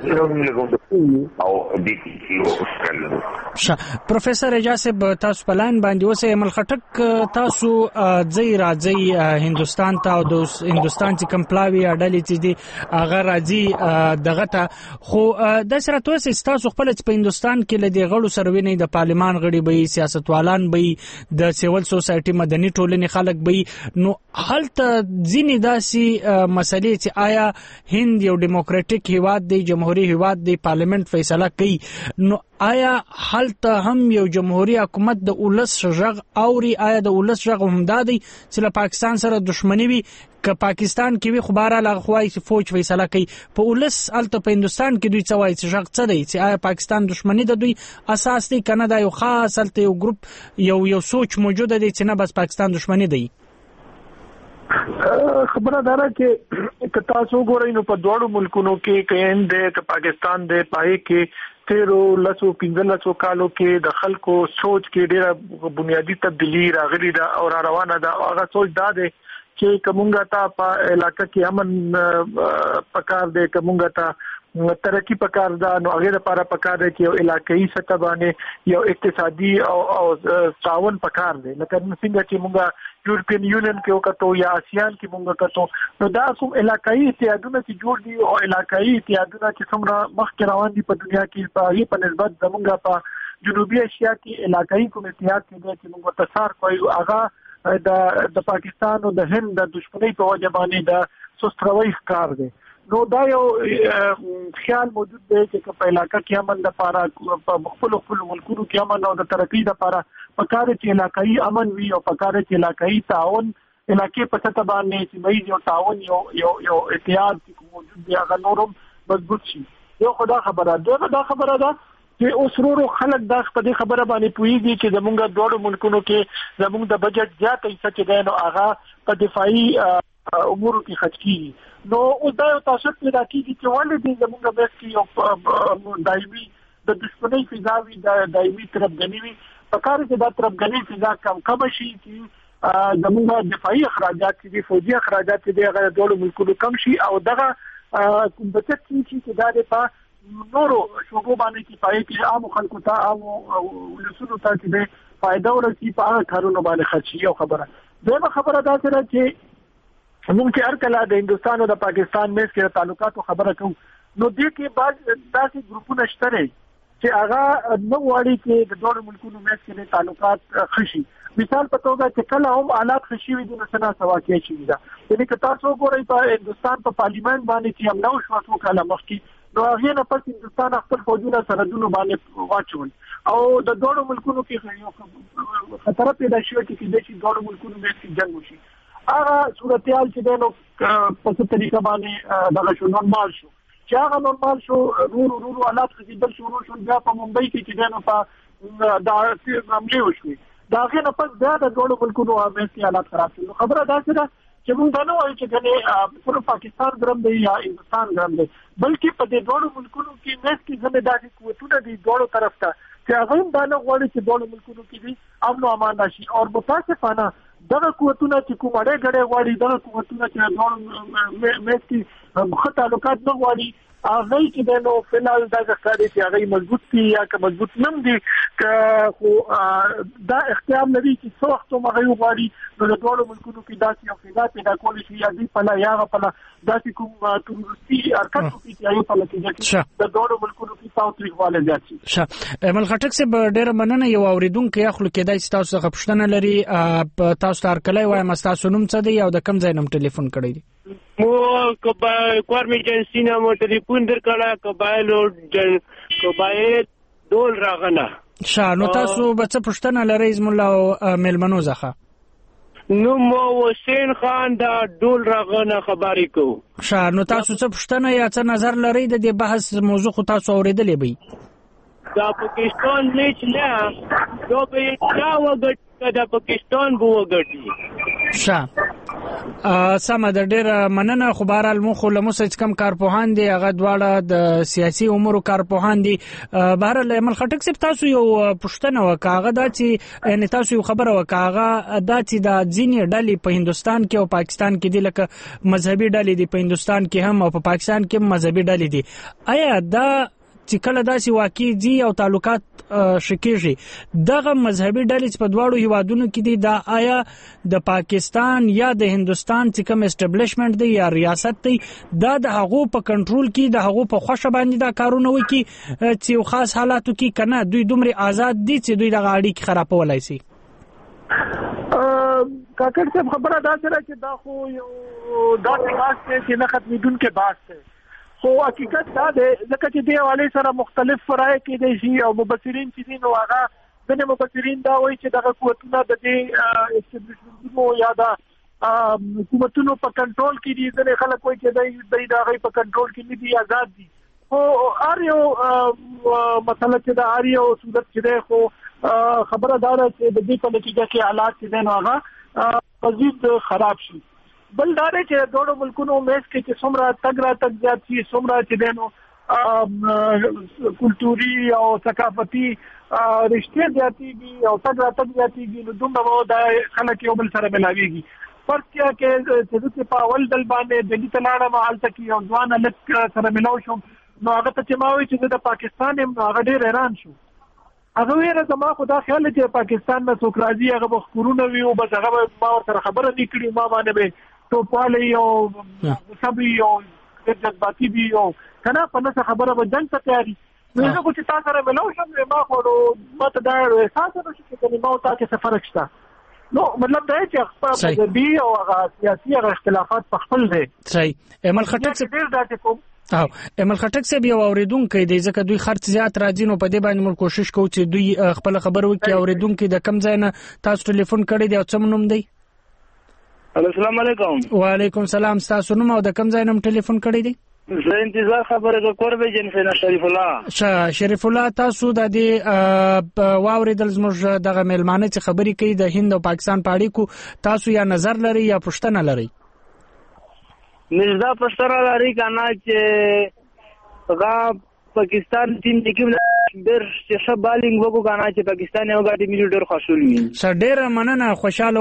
پروفیسر اعجاز صاحب تاسو په لاین باندې اوسئ مل خټک تاسو ځئ راځئ هندوستان ته او د هندوستان چې کوم پلاوي ډلې چې دي هغه راځي دغه ته خو داسې راته اوسئ ستاسو خپله چې په هندوستان کې له دې غړو سره وینئ د پارلمان غړي به وي سیاستوالان به وي د سیول سوسایټي مدني ټولنې خلک به وي نو هلته ځینې داسې مسلې چې آیا هند یو ډیموکراټیک هیواد دی جمهوري هیواد دی پارلیمنت فیصله کوي نو آیا هلته هم یو جمهوري حکومت د ولس غږ اوري آیا د ولس غږ همدا دی چې له پاکستان سره دښمني وي که پاکستان کې وي خو بهرحال هغه وایي چې فوج فیصله کوي په ولس هلته په هندوستان کې دوی څه وایي چې غږ څه دی چې آیا پاکستان دښمني د دوی اساس دی که نه دا یو خاص هلته یو ګروپ یو سوچ موجوده دی چې نه بس پاکستان دښمني دی خبره دا ده چې که تاسو وګورئ نو په دواړو ملکونو کې که هند دی که پاکستان دی پای کې 13-15 کالو کې د خلکو سوچ کې ډېره بنیادی تبدیلی راغلي ده او را روانه ده او هغه سوچ دا دی چې کومه تا په علاقې کې امن پکار دی کومه تا ترقی پکار ده نو هغه لپاره پکار دی چې یو علاقائی سطح باندې یو اقتصادي او تعاون پکار دی لکه څنګه چې موږ یورپین یونین کې وکړو یا آسیان کې موږ وکړو نو دا کوم علاقائی اتحادونه چې جوړ دي او علاقائی اتحادونه چې څومره مخکې روان دي په دنیا کې په هغې په نسبت زموږ په جنوبي ایشیا کې علاقائی کوم اتحاد کې دی چې موږ تصار کوو هغه د پاکستان او د هند د دښمنۍ په وجه باندې د سستروي ښکار دی نو دا یو خیال موجود دی چې په علاقه کې امن لپاره په خپل ملکونو کې امن او د ترقۍ لپاره پکار چې علاقائی امن وي او پکار چې علاقائی تعاون علاقې په سطح باندې سیمایي یو تعاون یو اتحاد موجود دی هغه نورم مضبوط شي یو خدا خبره ده چې اوس ورو خلک دا په دې خبره باندې پوهیږي چې زمونږ دوه ملکونو کې زمونږ د بجټ زیات حصہ چې دی نو هغه په دفاعي امور کې خرج کیږي نو اوس دا یو تاسو پیدا کیږي چې ولې دې زمونږ بس کې یو دایمي د دښمنۍ فضا وي د دایمي طرفګنۍ وي پکار چې دا طرفګنۍ فضا کم شي چې زمونږ دفاعي اخراجات چې فوجي اخراجات چې هغه د ټولو ملکونو کم شي او دغه کوم بچت چې دا د نورو شوبو باندې چې پای کې عام خلکو ته عام ولسونو ته چې فائدہ ورسي په هغه کارونو باندې خرچي او خبره دا خبره دا سره چې موږ چې هر کله د هندوستان او د پاکستان مېس کې تعلقاتو خبره کوو نو دې کې بعض داسې ګروپونه شته چې هغه نو واړي چې د دوه ملکونو مېس کې تعلقات خشي مثال په توګه چې کله هم حالات خشي وي د نسنا سوا کې شي دا یعنی که تاسو ګورئ په هندوستان په پارلیمان باندې چې هم نو شو کله مخکې نو هغه نه پس هندوستان خپل فوجونه سرحدونو باندې واچول او د دوه ملکونو کې یو خطر پیدا شوی چې د دوه ملکونو مېس جنگ وشي هغه صورتحال چې دی نو په څه طریقه باندې دغه شو نورمال شو چې هغه نورمال شو ورو حالات خزیدل شروع شو بیا په ممبئی کې چې دی نو په دا حملې وشوې د هغې نه پس بیا د دواړو ملکونو مېس حالات خراب شو خبره داسې ده چې موږ دا نه وایو چې ګنې صرف پاکستان ګرم دی یا هندوستان ګرم دی بلکې په دې دواړو ملکونو کې مېس کې ځینې داسې قوتونه دي دواړو طرف ته چې هغه دا نه غواړي چې ټول ملکونو کې دي امن او امان راشي او متاسفانه دغه قوتونه چې کوم اړه غړې غواړي دغه قوتونه چې ټول مېس کې خو تعلقات نه غواړي هغه چې د نو فلال دا ښکاري چې هغه مضبوط دي یا که مضبوط نم دي خو دا اختیار لري چې څو وخت مغه غواړي نو د ټول ملکونو کې داسې یو فضا پیدا کولی شي یا دې په یا په داسې کوم تورستي حرکت کوي چې یو په لکه د ټول ملکونو کې تاوتریخواله زیات شي امل خټک سه ډېر مننه یو اوریدونکو خپل کېدای تاسو څخه پوښتنه لري تاسو تر کله وایم تاسو نوم څه دی او د کوم ځای نوم ټلیفون کړی دی مو کوارم ایجنسی نه مو ټلیفون درکړه کبای دول راغنه نو تاسو به څه پوښتنه لرئ زموږ له مېلمنو څخه نو مو حسین خان دا ډول راغنه خبرې کو نو تاسو څه پوښتنه یا څه نظر لرئ د دې بحث موضوع خو تاسو اوریدلې به دا پاکستان نه جو به چا وګټ دا پاکستان بو وګټي سم د ډېر مننه خو بهرحال مو خو له موږ کم کارپوهان دي هغه دواړه د سیاسي امورو کارپوهان دي بهرحال امل خټک صاحب تاسو یو پوښتنه وکړه دا چې یعنی تاسو یو خبره وکړه دا چې د ځینې ډلې په هندستان کې او پاکستان کې دي لکه مذهبي ډلې دي په هندستان کې هم او په پاکستان کې مذهبي ډلې دي آیا دا چې کله داسې واقع دي او تعلقات شکیږي دغه مذهبي ډلې په دواړو هیوادونو کې دي دا آیا د پاکستان یا د هندستان چې کوم اسټابلیشمنت دی یا ریاست دی دا د هغو په کنټرول کې د هغو په خوښه باندې دا کارونه وکړي چې خاص حالاتو کې کنه دوی دومره آزاد دي چې دوی دغه اړیکې خرابولای شي کاکړ صاحب خبره دا سره چې دا خو یو دا بحث چې نه ختمېدونکي بحث دی خو حقیقت دا دی ځکه چې دې حواله سره مختلف رائے کېدای شي او مبصرین چې دي نو هغه ځینې مبصرین دا وایي چې دغه قوتونه د دې اسټابلیشمنټونو یا د حکومتونو په کنټرول کې دي ځینې خلک وایي چې دوی د هغې په کنټرول کې نه دي آزاد دي خو هر یو مسله چې د هر یو صورت چې دی خو خبره دا ده چې د دې په نتیجه کې حالات چې دی نو هغه مزید خراب شي بل دا دی چې دوه ملکونو مېس کې چې څومره تګ را تګ زیات شي څومره چې دی نو کلتوري او ثقافتي رشتې زیاتېږي او تګ را تګ زیاتېږي نو دومره دا خلک یو بل سره ملاویږي فرق کیا کې چې په اول ځل باندې دلی ته لاړم هلته کې یو ځوان هلک سره ملاو شوم نو هغه ته چې ما وایي چې د پاکستان یم نو هغه ډېر حیران شو هغه ویره زما خو دا خیال چې پاکستان نه څوک راځي هغه به خبرونه وي او بس هغه ما ورسره خبره نه کړي ما باندې به ټوپوالی او غصبي او جذباتي وي او کنه په نسه خبره به جنګ ته تیاري نو زه خو چې تا سره ملاو شم ما خو ما ته دا احساس نه شو چې ما او تا کې څه فرق شته نو مطلب دا چې خپل مذهبي او سیاسي اختلافات په خپل دي صحیح امل خټک امل خټک صاحب یو اوریدونکو دی ځکه دوی خرڅ زیات راځي نو په دې باندې موږ کوشش کوو چې دوی خپل خبر وکړي اوریدونکو د کم ځای نه تاسو ټلیفون کړی دی او څه نوم دی السلام علیکم وعلیکم السلام تاسو نوم او د کم ځای نوم ټلیفون کړی دی زه انتظار خبره د کوربه جنسه نه شریف الله شریف الله تاسو د دې واوریدل زموږ دغه مېلمانه چې خبرې کوي د هند او پاکستان په اړیکو تاسو یا نظر لري یا پوښتنه لري نزدا پښتره لري کنه چې هغه پاکستان ټیم کې ډېر ښه بالینګ وکړو کنه چې پاکستان یو غاټي ملي ډېر خوشحال وي ډېر مننه خوشاله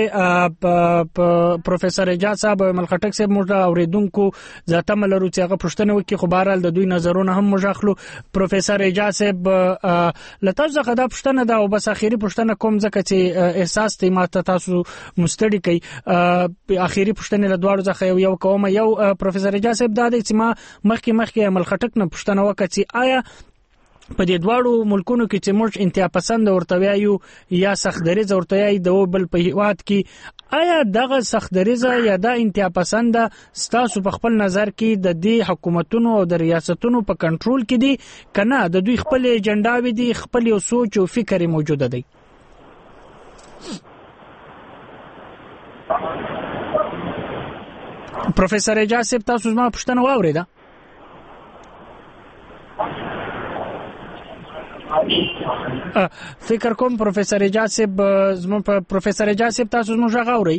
اوسه پروفیسور اجازه صاحب مل خټک صاحب موږ اوریدونکو ذاته ملرو چې هغه پښتنه وکړي خو بهرحال د دوی نظرونه هم موږ اخلو پروفیسور اجازه صاحب لته ځکه دا پښتنه دا او بس اخیری پښتنه کوم ځکه چې احساس ته ماته تاسو مستړی کوي اخیری پښتنه له دواړو ځخه یو کوم یو پروفیسور اجازه صاحب دا چې ما مخکې مل خټک نه پښتنه وکړي چې آیا په دې دواړو ملکونو کې چې موږ انتها پسند ورته وایو یا سختدریز ورته وایي د بل په هیواد کې آیا دغه سختدریز یا د انتها پسند ستاسو په خپل نظر کې د دې حکومتونو او د ریاستونو په کنټرول کې دي کنه د دوی خپل ایجنډاوي دي خپل یو سوچ او فکر موجوده دی پروفیسور اجازه تاسو زما پوښتنه واوریده فکر کوم پروفیسور اجازه پروفیسور اجازه تاسو موږ غاوري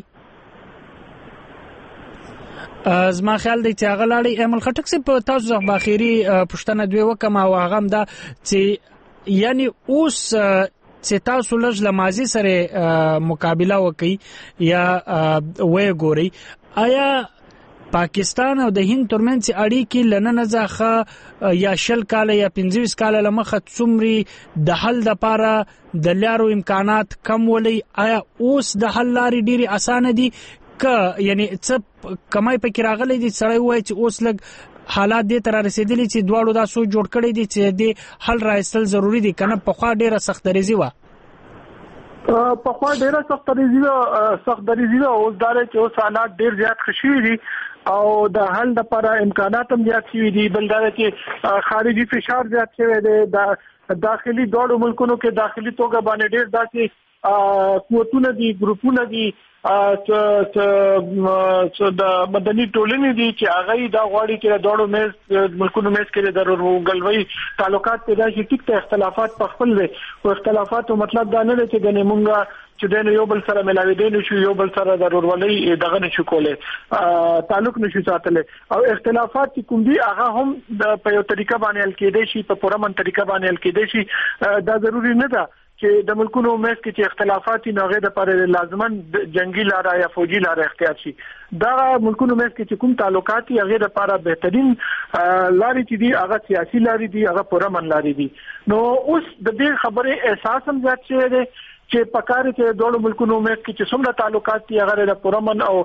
زما خیال دی چې هغه لاړی امل خټک سي په تاسو ځخ باخيري پښتنه دوی وکم او هغه دا چې یعنی اوس چې تاسو لږ لمازي سره مقابله وکړي یا وې ګوري آیا پاکستان او د هند ترمنځ اړیکې لننه ځخه یا 10 کال یا 15 کال لمخه څومره د حل لپاره د لارو امکانات کم ولې آیا اوس د حل لارې ډېری اسانه دي ک یعنی څه کمای پکې راغلي دي سړی وای چې اوس لګ حالات دې تر رسیدلي چې دواړو دا سوچ جوړ کړی دي چې د حل راځل ضروری دي کنه په خوا ډیره سخت ریزي و په خوا ډیره سخت ریزي اوس دار چې اوس حالات ډیر زیات خشي دي او د حل لپاره امکانات هم زیات شي دي بل دا چې خارجي فشار زیات شوی دی د داخلي دوړو ملکونو کې داخلي توګه باندې ډیر داسې قوتونه دي ګروپونه دي چې د مدني ټولنې دي چې هغه دا غواړي چې د دوړو ملکونو مېز کې د ورغلوي تعلقات پیدا شي ټیک ته اختلافات په خپل وي او اختلافاتو مطلب دا نه دی چې د نیمونګه چې د یو بل سره ملاوي دي نشو یو بل سره د ورولۍ دغه نشو کوله تعلق نشو ساتل او اختلافات کوم دي هغه هم په یو طریقه باندې حل کېدای شي په پرمن طریقه باندې حل کېدای شي دا ضروری نه ده چې د ملکونو مېز کې چې اختلافات نه غوډه پر لازمان جنگي لار یا فوجي لار اختیار شي دا ملکونو مېز کې چې کوم تعلقات یې غوډه لپاره بهترین لارې چې دي هغه سیاسي لارې دي هغه پرمن لارې دي نو اوس د دې خبره احساس هم ځات شي چې پکاره چې دوه ملکونو مېز کې چې څومره تعلقات دي هغه د پرمن او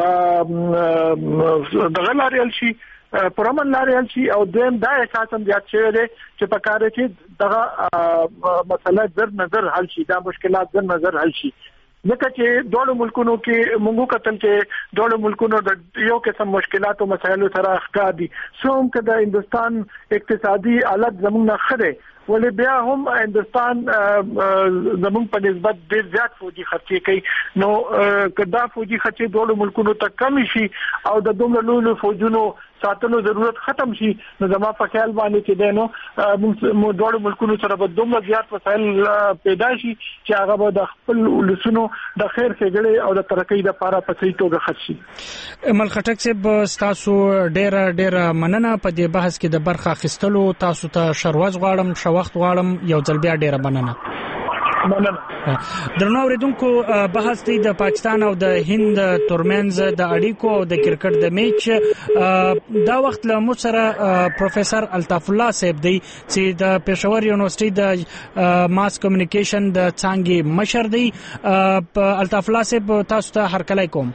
د غلاري شي پرمن لارې شي او دیم دا احساس هم زیات شوی دی چې پکاره چې دغه مسله در نظر حل شي دا مشکلات در نظر حل شي ځکه چې دوه ملکونو کې موږ کتل چې دوه ملکونو د یو قسم مشکلات او مسایلو سره ښکار دي څوم که د هندستان اقتصادي حالت زموږ نه خره ولې بیا هم هندستان زموږ په نسبت ډیر زیات فوجي خرچې کوي نو کدا فوجي خرچې دوه ملکونو ته کم شي او د دومره لوی فوجونو ساتلو ضرورت ختم شي نو زما په خیال باندې چې دینو موږ دوه ملکونو سره به دومره زیات وسایل پیدا شي چې هغه به د خپل ولسونو د خیر ښېګړې او د ترقۍ لپاره په صحیح توګه خرڅ شي مل خټک صاحب تاسو ډېر مننه په دې بحث کې د برخه اخیستلو تاسو ته شروز غواړم وخت غواړم یو ځل بیا ډیره مننه درنو اوریدونکو بحث دی د پاکستان او د هند ترمنځ د اړیکو او د کرکټ د میچ دا وخت له مو سره پروفیسور الطاف الله صاحب دی چې د پېښور یونیورسيټي د ماس کمیونیکیشن د څانګې مشر دی الطاف الله صاحب تاسو ته هرکلی کوم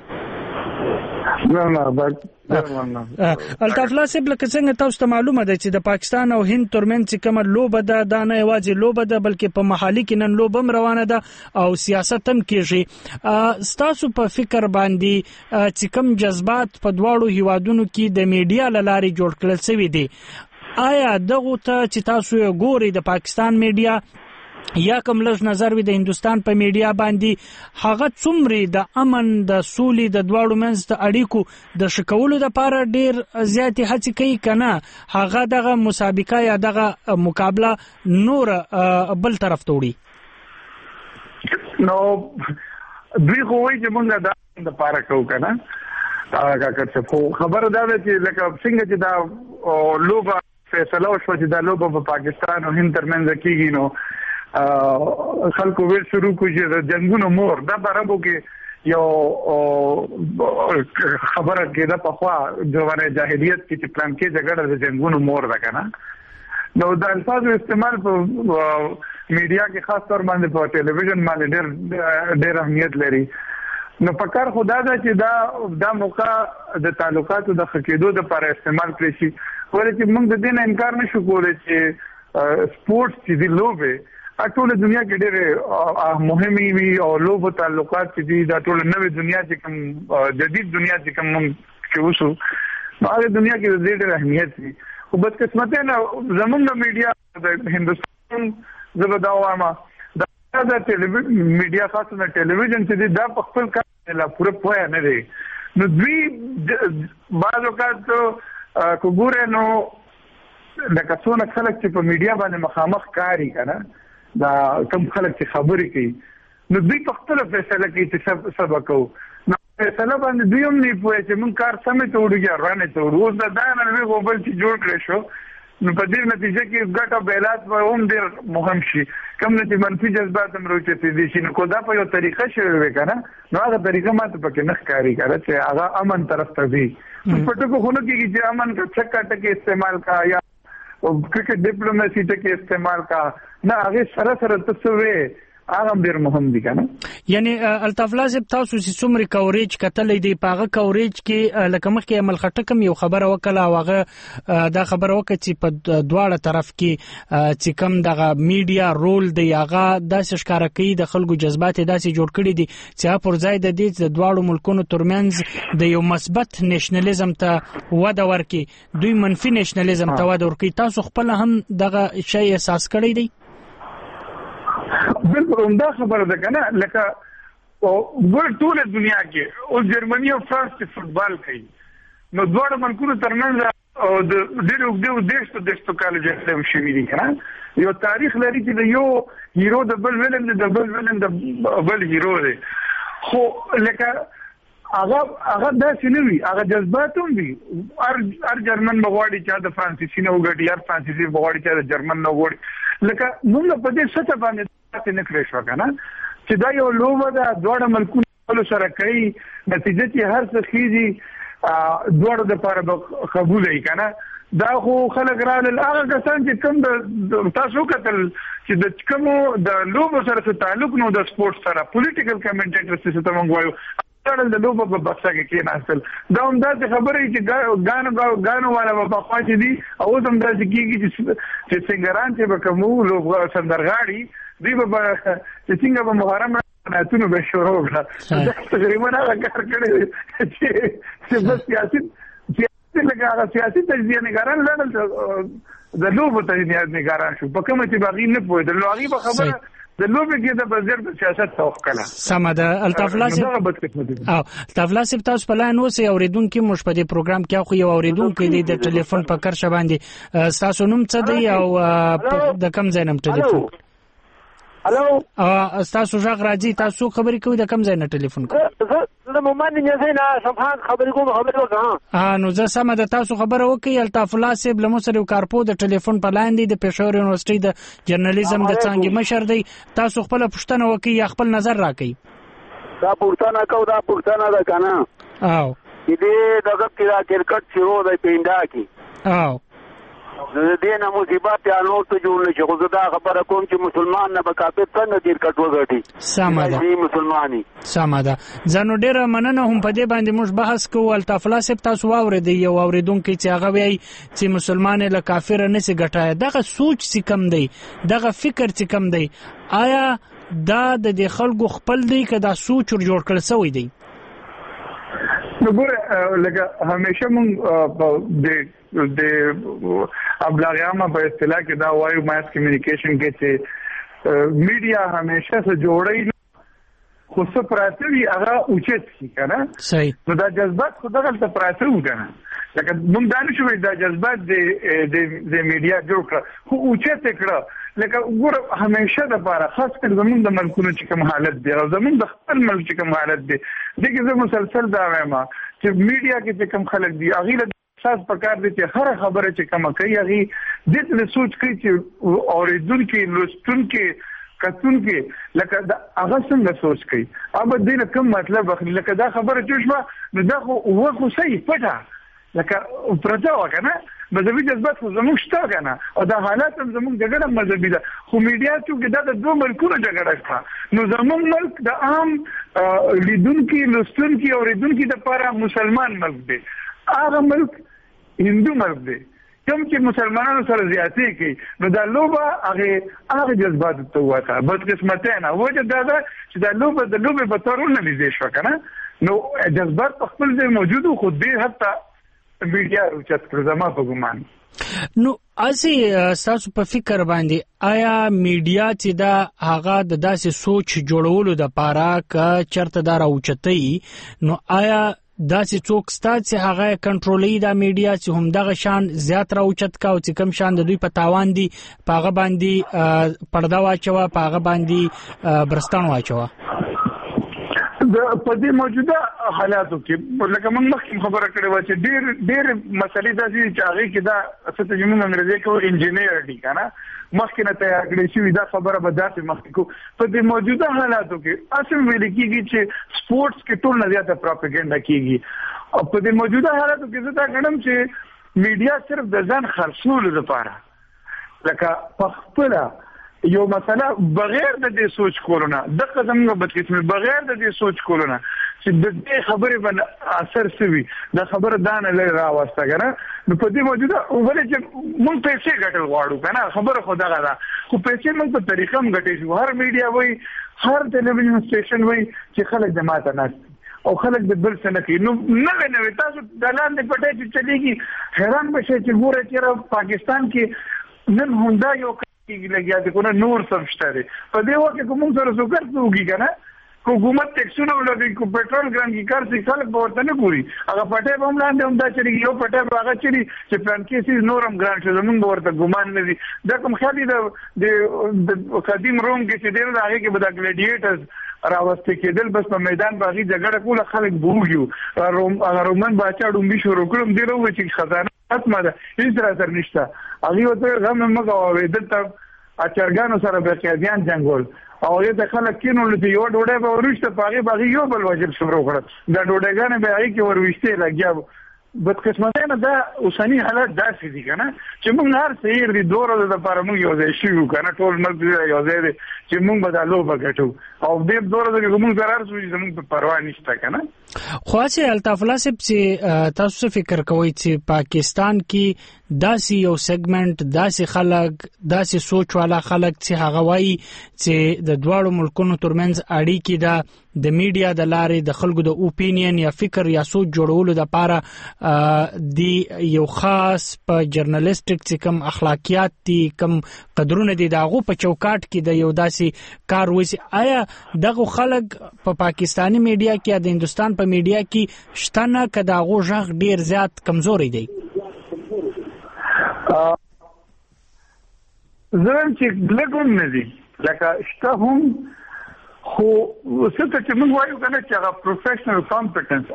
الطاف الله صاحب لکه څنګه تاسو ته معلومه ده چې د پاکستان او هند ترمنځ کومه لوبه ده دا نه یوازې لوبه ده بلکې په محلي کې نن لوبه هم روانه ده او سیاست هم کیږي تاسو په فکر باندې چې کوم جذبات په دواړو هیوادونو کې د میډیا لارې جوړ کړل شوی دي آیا دغه ته چې تاسو ګوري د پاکستان میډیا یا کوم لږ نظر وي د هندستان په میډیا باندې هغه څومره د امن د سولې د دواړو منځ ته اړیکو د شکولو لپاره ډیر زیاتې هڅې کوي کنه هغه دغه مسابقه یا دغه مقابله نور بل طرف ته وړي نو دوی خو وایي چې موږ دا د پاره کوو کنه کاکړ څه خبره دا ده چې لکه څنګه چې دا لوبه فیصله وشوه چې دا لوبه په پاکستان او هند ترمنځ کېږي نو خلکو ویل شروع کوي چې د جنگونو مور دا عربو کې یو خبره کېده په خوا د جاهلیت کې چې پلان کې جګړه د جنگونو مور ده کنه نو د الفاظو استعمال په میډیا کې خاص طور باندې په ټلویزیون باندې ډېر اهمیت لري نو فکر خدا دا چې دا موقع د تعلقاتو د خکېدو لپاره استعمال کړی شي ولې موږ د دې نه انکار نشو کولای چې سپورتس چې دی لوبه ټول دنیا کې ډېر مهمي وي او لوبو تعلقات چې دي دا ټول نوې دنیا چې کوم جدید دنیا چې کوم کې وشو هغه دنیا کې ډېر اهمیت دي خو بد قسمت نه زموږ میډیا د هندستان زبدا وامه دا ټلویزیون میډیا خاصه د ټلویزیون چې دا په خپل کار لا پوره پوهه نه دی نو دوی بعض وخت کوګوره نو د کڅوڼه خلک چې په میډیا باندې مخامخ کاری کنه دا کوم خلک چې خبرې کوي نو دوی په خپل فیصله کوي چې سبق کوو نو فیصله باندې دوی هم نه پوهې چې مونږ کار سمې ته وړو یا رانه ته وړو دا نه وی غوبل چې جوړ کړی شو نو په دې نتیجه کې ګټه بیلات به هم ډېر مهم شي کوم نه چې منفي جذبات هم راوچتې دي چې نو دا په یو طریقه شوی وي کنه نو هغه طریقه ماته پکې نه ښکاري کنه چې هغه امن طرف ته وي په ټکو خونو کې چې امن کا څکا ټکي استعمال کا یا کرکټ ډیپلوماسي ټکي استعمال کا نه هغه سره تسوي هغه ډیر مهم دي کنه یعنی الطاف لازم تاسو چې څومره کوریج کتلې دی پاغه کوریج کې لکه مخکې عمل خټکم یو خبره وکړه واغه دا خبره وکړه چې په دواړه طرف کې چې کم دغه میډیا رول دی هغه داسې ښکارا کوي د خلکو جذبات داسې جوړ کړي دي چې پر ځای د دې د دواړو ملکونو ترمنځ د یو مثبت نېشنلیزم ته وده ورکړي دوی منفي نېشنلیزم ته وده ورکړي تاسو خپل هم دغه شی احساس کړی دی بالکل عمده خبره ده کنه لکه ګور ټول دنیا کې او جرمني او فرانس کې فوتبال کوي نو دوه ملکونو ترمنځ او د ډېر د کال جګړه شوې دي کنه یو تاریخ لري چې یو هیرو د بل ولن د بل هیرو دی خو لکه هغه داسې نه وي هغه جذبات هم وي هر جرمن بغواړي چې د فرانسیسي نه وګټي هر فرانسیسي بغواړي چې د جرمن نه وګړي لکه موږ په دې سطح باندې نه کړی شو کنه چې دا یو لوبه ده دوه ملکونو سره کوي نتیجه چې هر څه خېږي دوه د لپاره قبول ای کنه دا خو خلک راغلل هغه کسان چې کوم تاسو کتل چې د کومو د لوبو سره تعلق نو د سپورت سره پولیټیکل کمنټیټرز څه ته موږ وایو د لوبو په بکسه کې ناستل دا هم دا خبره چې غانو والا په خواته دي او هم دا کېږي چې څنګهران چې به کوم لوبو سندرغاړي دی به چې څنګه به محرم ناتونو به شروع کړه دا تقریبا هغه کار کړی چې بس سیاسي لګا سیاسي تجزیه نگاران لاندل د لوبو تجزیه نگاران شو په کومه چې باغی نه پوهه د لوغي په خبره د لوبې کې د بازار د سیاست توخکله سمده الطاف لازم تاسو په لاین اوسئ اوریدونکو مش په دې پروګرام کې خو یو اوریدونکو دی د ټلیفون په کرشه باندې تاسو نوم څه دی او د کم ځای نوم ټلیفون الو تاسو ژغ راځي تاسو خبرې کوئ د کم ځای نه ټلیفون کوئ زه مومن نه زینا صفحان خبرې کوم خبرې وکړه نو زه سم ده تاسو خبره وکړئ الطاف الله صاحب له مصر یو کارپو د ټلیفون په لاین دی د پېښور یونیورسيټي د جرنالیزم د څانګې مشر دی تاسو خپل پوښتنه وکړئ یا خپل نظر راکړئ دا پوښتنه ده کنه او دې دغه کې کرکټ شروع دی پیندا کې او دې نه مصیبت یا نور ته جوړ نشي خو دا خبره کوم چې مسلمان نه بکافر څنګه کرکټ وګټي سمه مسلمانۍ سمه ده ځنو ډیره مننه هم په دې باندې موږ بحث کوو الطاف الله صاحب تاسو واورېدئ یو اوریدونکو چې هغه وایي چې مسلمان له کافر نه سي ګټای دغه سوچ څه کم دی دغه فکر څه کم دی آیا دا د خلکو خپل دی که دا سوچ جوړ کړل سوی دی وګوره لکه همیشه مونږ د ابلاغ عامه په اصطلاح کې دا وایو ماس کمیونیکیشن کې چې میډیا همیشه څه جوړي خو څه پراته وي هغه اوچت شي کنه صحیح نو دا جذبات خو دغه ته پراته و کنه لکه مونږ دا نشو دا جذبات د میډیا جوړ کړ خو اوچت کړه لکه وګوره همیشه د لپاره خاص کر زمونږ د ملکونو چې کوم حالت دی او زمونږ د خپل ملک چې کوم حالت دی دغه زه مسلسل دا وایم چې میډیا کې چې کوم خلک دی هغه اساس پکار دي چې هر خبره چې کوم کوي هغه د دې سوچ کوي چې اوریدونکو لوستونکو کتونکو لکه هغه څنګه سوچ کوي اوبه دې کوم مطلب اخلي لکه دا خبره چوشمه نو دا خو صحیح پټه لکه پرځه وکنه مذهبي جذبات خو زموږ شته کنه او دا حالات هم زموږ جګړه مذهبي ده خو میډیا چې دا د دوه ملکونو جګړه ده نو زموږ ملک د عام لیدونکو لوستونکو اوریدونکو لپاره مسلمان ملک دی هغه ملک هندو ملک دی کوم چې مسلمانانو سره زیاتې کوي نو دا لوبه هغه جذبات ته وته بد قسمته نه وجه دا چې دا لوبه د لوبه په تور نه لیدې شو کنه نو جذبات په خپل ځای موجود خو دې حتی میډیا اوچت کړ زما په ګمان نو اسی تاسو په فکر باندې آیا میډیا چې دا هغه د داسې سوچ جوړولو د پاره ک چرته دار اوچتې نو آیا داسې څوک ستاسو چې هغه کنټرولي دا میډیا چې هم دغه شان زیات راوچت کا او چې کم شان د دوی په تاوان دي پاغه باندې پردا واچوا پاغه باندې برستان واچوا په دې موجوده حالاتو کې لکه موږ مخکې خبره کړې و چې ډېر مسلې داسې چې هغه کې دا څه چې موږ انګریزي کې انجینیر دي کنه مخکې نه تیار کړی شوی دا خبره به داسې مخکې کو په دې موجوده حالاتو کې اصل ویل کېږي چې سپورتس کې ټول نه زیاته پروپاګاندا کېږي او په دې موجوده حالاتو کې زه دا غواړم چې میډیا صرف د ځان خرڅولو لپاره لکه په خپل یو مسله بغیر د دې سوچ کولونه د قدم نو بدقسمه بغیر د دې سوچ کولونه چې د دې خبرې باندې اثر سوي د خبره دانه لري راوسته کنه نو په دې موجوده ولې چې مونږ پیسې ګټل غواړو کنه خبره خو دغه ده خو پیسې مونږ په طریقه هم ګټې شو هر میډیا وای هر ټلویزیون سټیشن وای چې خلک جماعت نه او خلک د بل څه نه کوي نو نه تاسو د لاندې پټه چې چلیږي حیران بشئ چې ګوره چې پاکستان کې نن هوندا یو کې لګیا دي کنه نور سم شته په دې وخت کې کوم سره سوکر څوږي کنه حکومت ټیکسونه ولګي کو پټرول ګران کی کار څخه خلک به ورته نه ګوري هغه پټه به لاندې هم دا چې یو پټه به هغه چې پلان کې سي نورم ګران شي زمونږ ورته ګمان نه دي دا کوم خالي د قدیم روم کې چې ډېر هغه کې به د ګلیډیټرز راوسته کېدل بس په میدان باغی جګړه کوله خلک بوږي رومن باچا ډومبي شروع کړم دی نو چې خزانه ختمه ده هیڅ را سره نشته هغه ته غم مګه او دلته اچرګانو سره به قیدیان جنگول او یې د خلک کینول چې یو ډوډۍ به ورشته باغی یو بل وجب شروع کړ دا ډوډۍ به هغه کې وروشته لګیا بدقسمته نه دا اوسنی حالت داسې دي کنه چې موږ هر سیر دي دوره د لپاره موږ یو ځای شو کنه ټول ملک یو ځای دي چې موږ به د لوبه ګټو او دې دوره د موږ ضرر شوی زموږ په پروا نشته کنه خاصه الطاف الله صاحب چې تاسو فکر کوئ چې پاکستان کې داسې یو سیګمنټ داسې خلک داسې سوچ والا خلک چې هغه وایي چې د دواړو ملکونو ترمنځ اړیکې د میډیا د لارې د خلکو د اوپینین یا فکر یا سوچ جوړولو لپاره دی یو خاص په جرنالستیک چې کوم اخلاقیات دي کوم قدرونه دي دغه په چوکاټ کې د یو داسې کار وسی آیا دغه خلک په پاکستانی میډیا کې د هندستان په میډیا کې شتنه کداغه ژغ ډیر زیات کمزوري دی زم چې لګون نه دي لکه شته هم خو څه چې موږ وایو کنه چې هغه پروفیشنل کمپټنس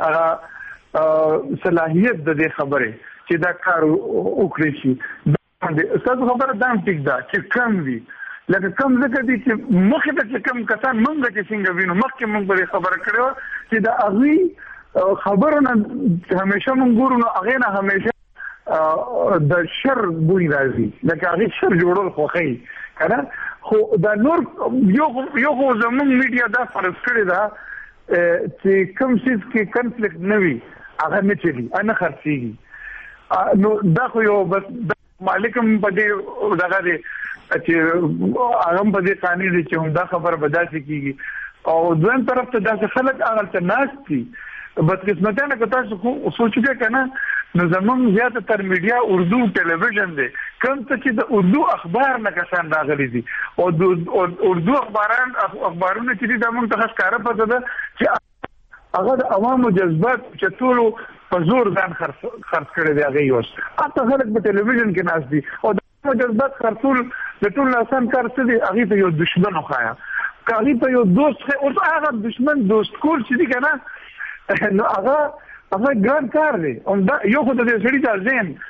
هغه صلاحیت د دې خبره چې دا کار وکړي شي د څه خبره دا ټیک ده چې کم وي لکه کم ځکه دي چې مخکې د کم کسان موږ چې څنګه وینو مخکې موږ به خبره کړو چې دا اغي خبرونه همیشه موږ ګورو نو هغه نه همیشه د شر بوی راځي لکه هغه شر جوړول خوخی کنه خو دا نور یو زموږ میډیا دا فرض کړی دا چې کوم څه کې کنفلیکټ نه وي هغه نه چلی نه خرڅيږي نو دا خو یو بس مالکم په دې دغه دې چې هغه په دې قانون دي چې هم دا خبر بداسي کیږي او دویم طرف ته دا خلک هغه ته ناشتي بدقسمتانه که تاسو سوچئ کنه نو زموږ زیاته تر میډیا اردو ټلویزیون دی کوم چې د اردو اخبار نه کسان راغلي دي او اردو اخبارونه چې د موږ ته ښکاره پته ده چې هغه د عوامو جذبات چې ټول په زور ځان خرڅ کړي دی هغه یوس اته خلک په ټلویزیون کې ناس دي او د جذبات خرڅول د ټول آسان کار څه دی هغه ته یو دشمن وخایا هغه ته یو دوست او هغه دشمن دوست کول چې دی کنه نو هغه ګران کار دی او دا یو خو د دې سړي د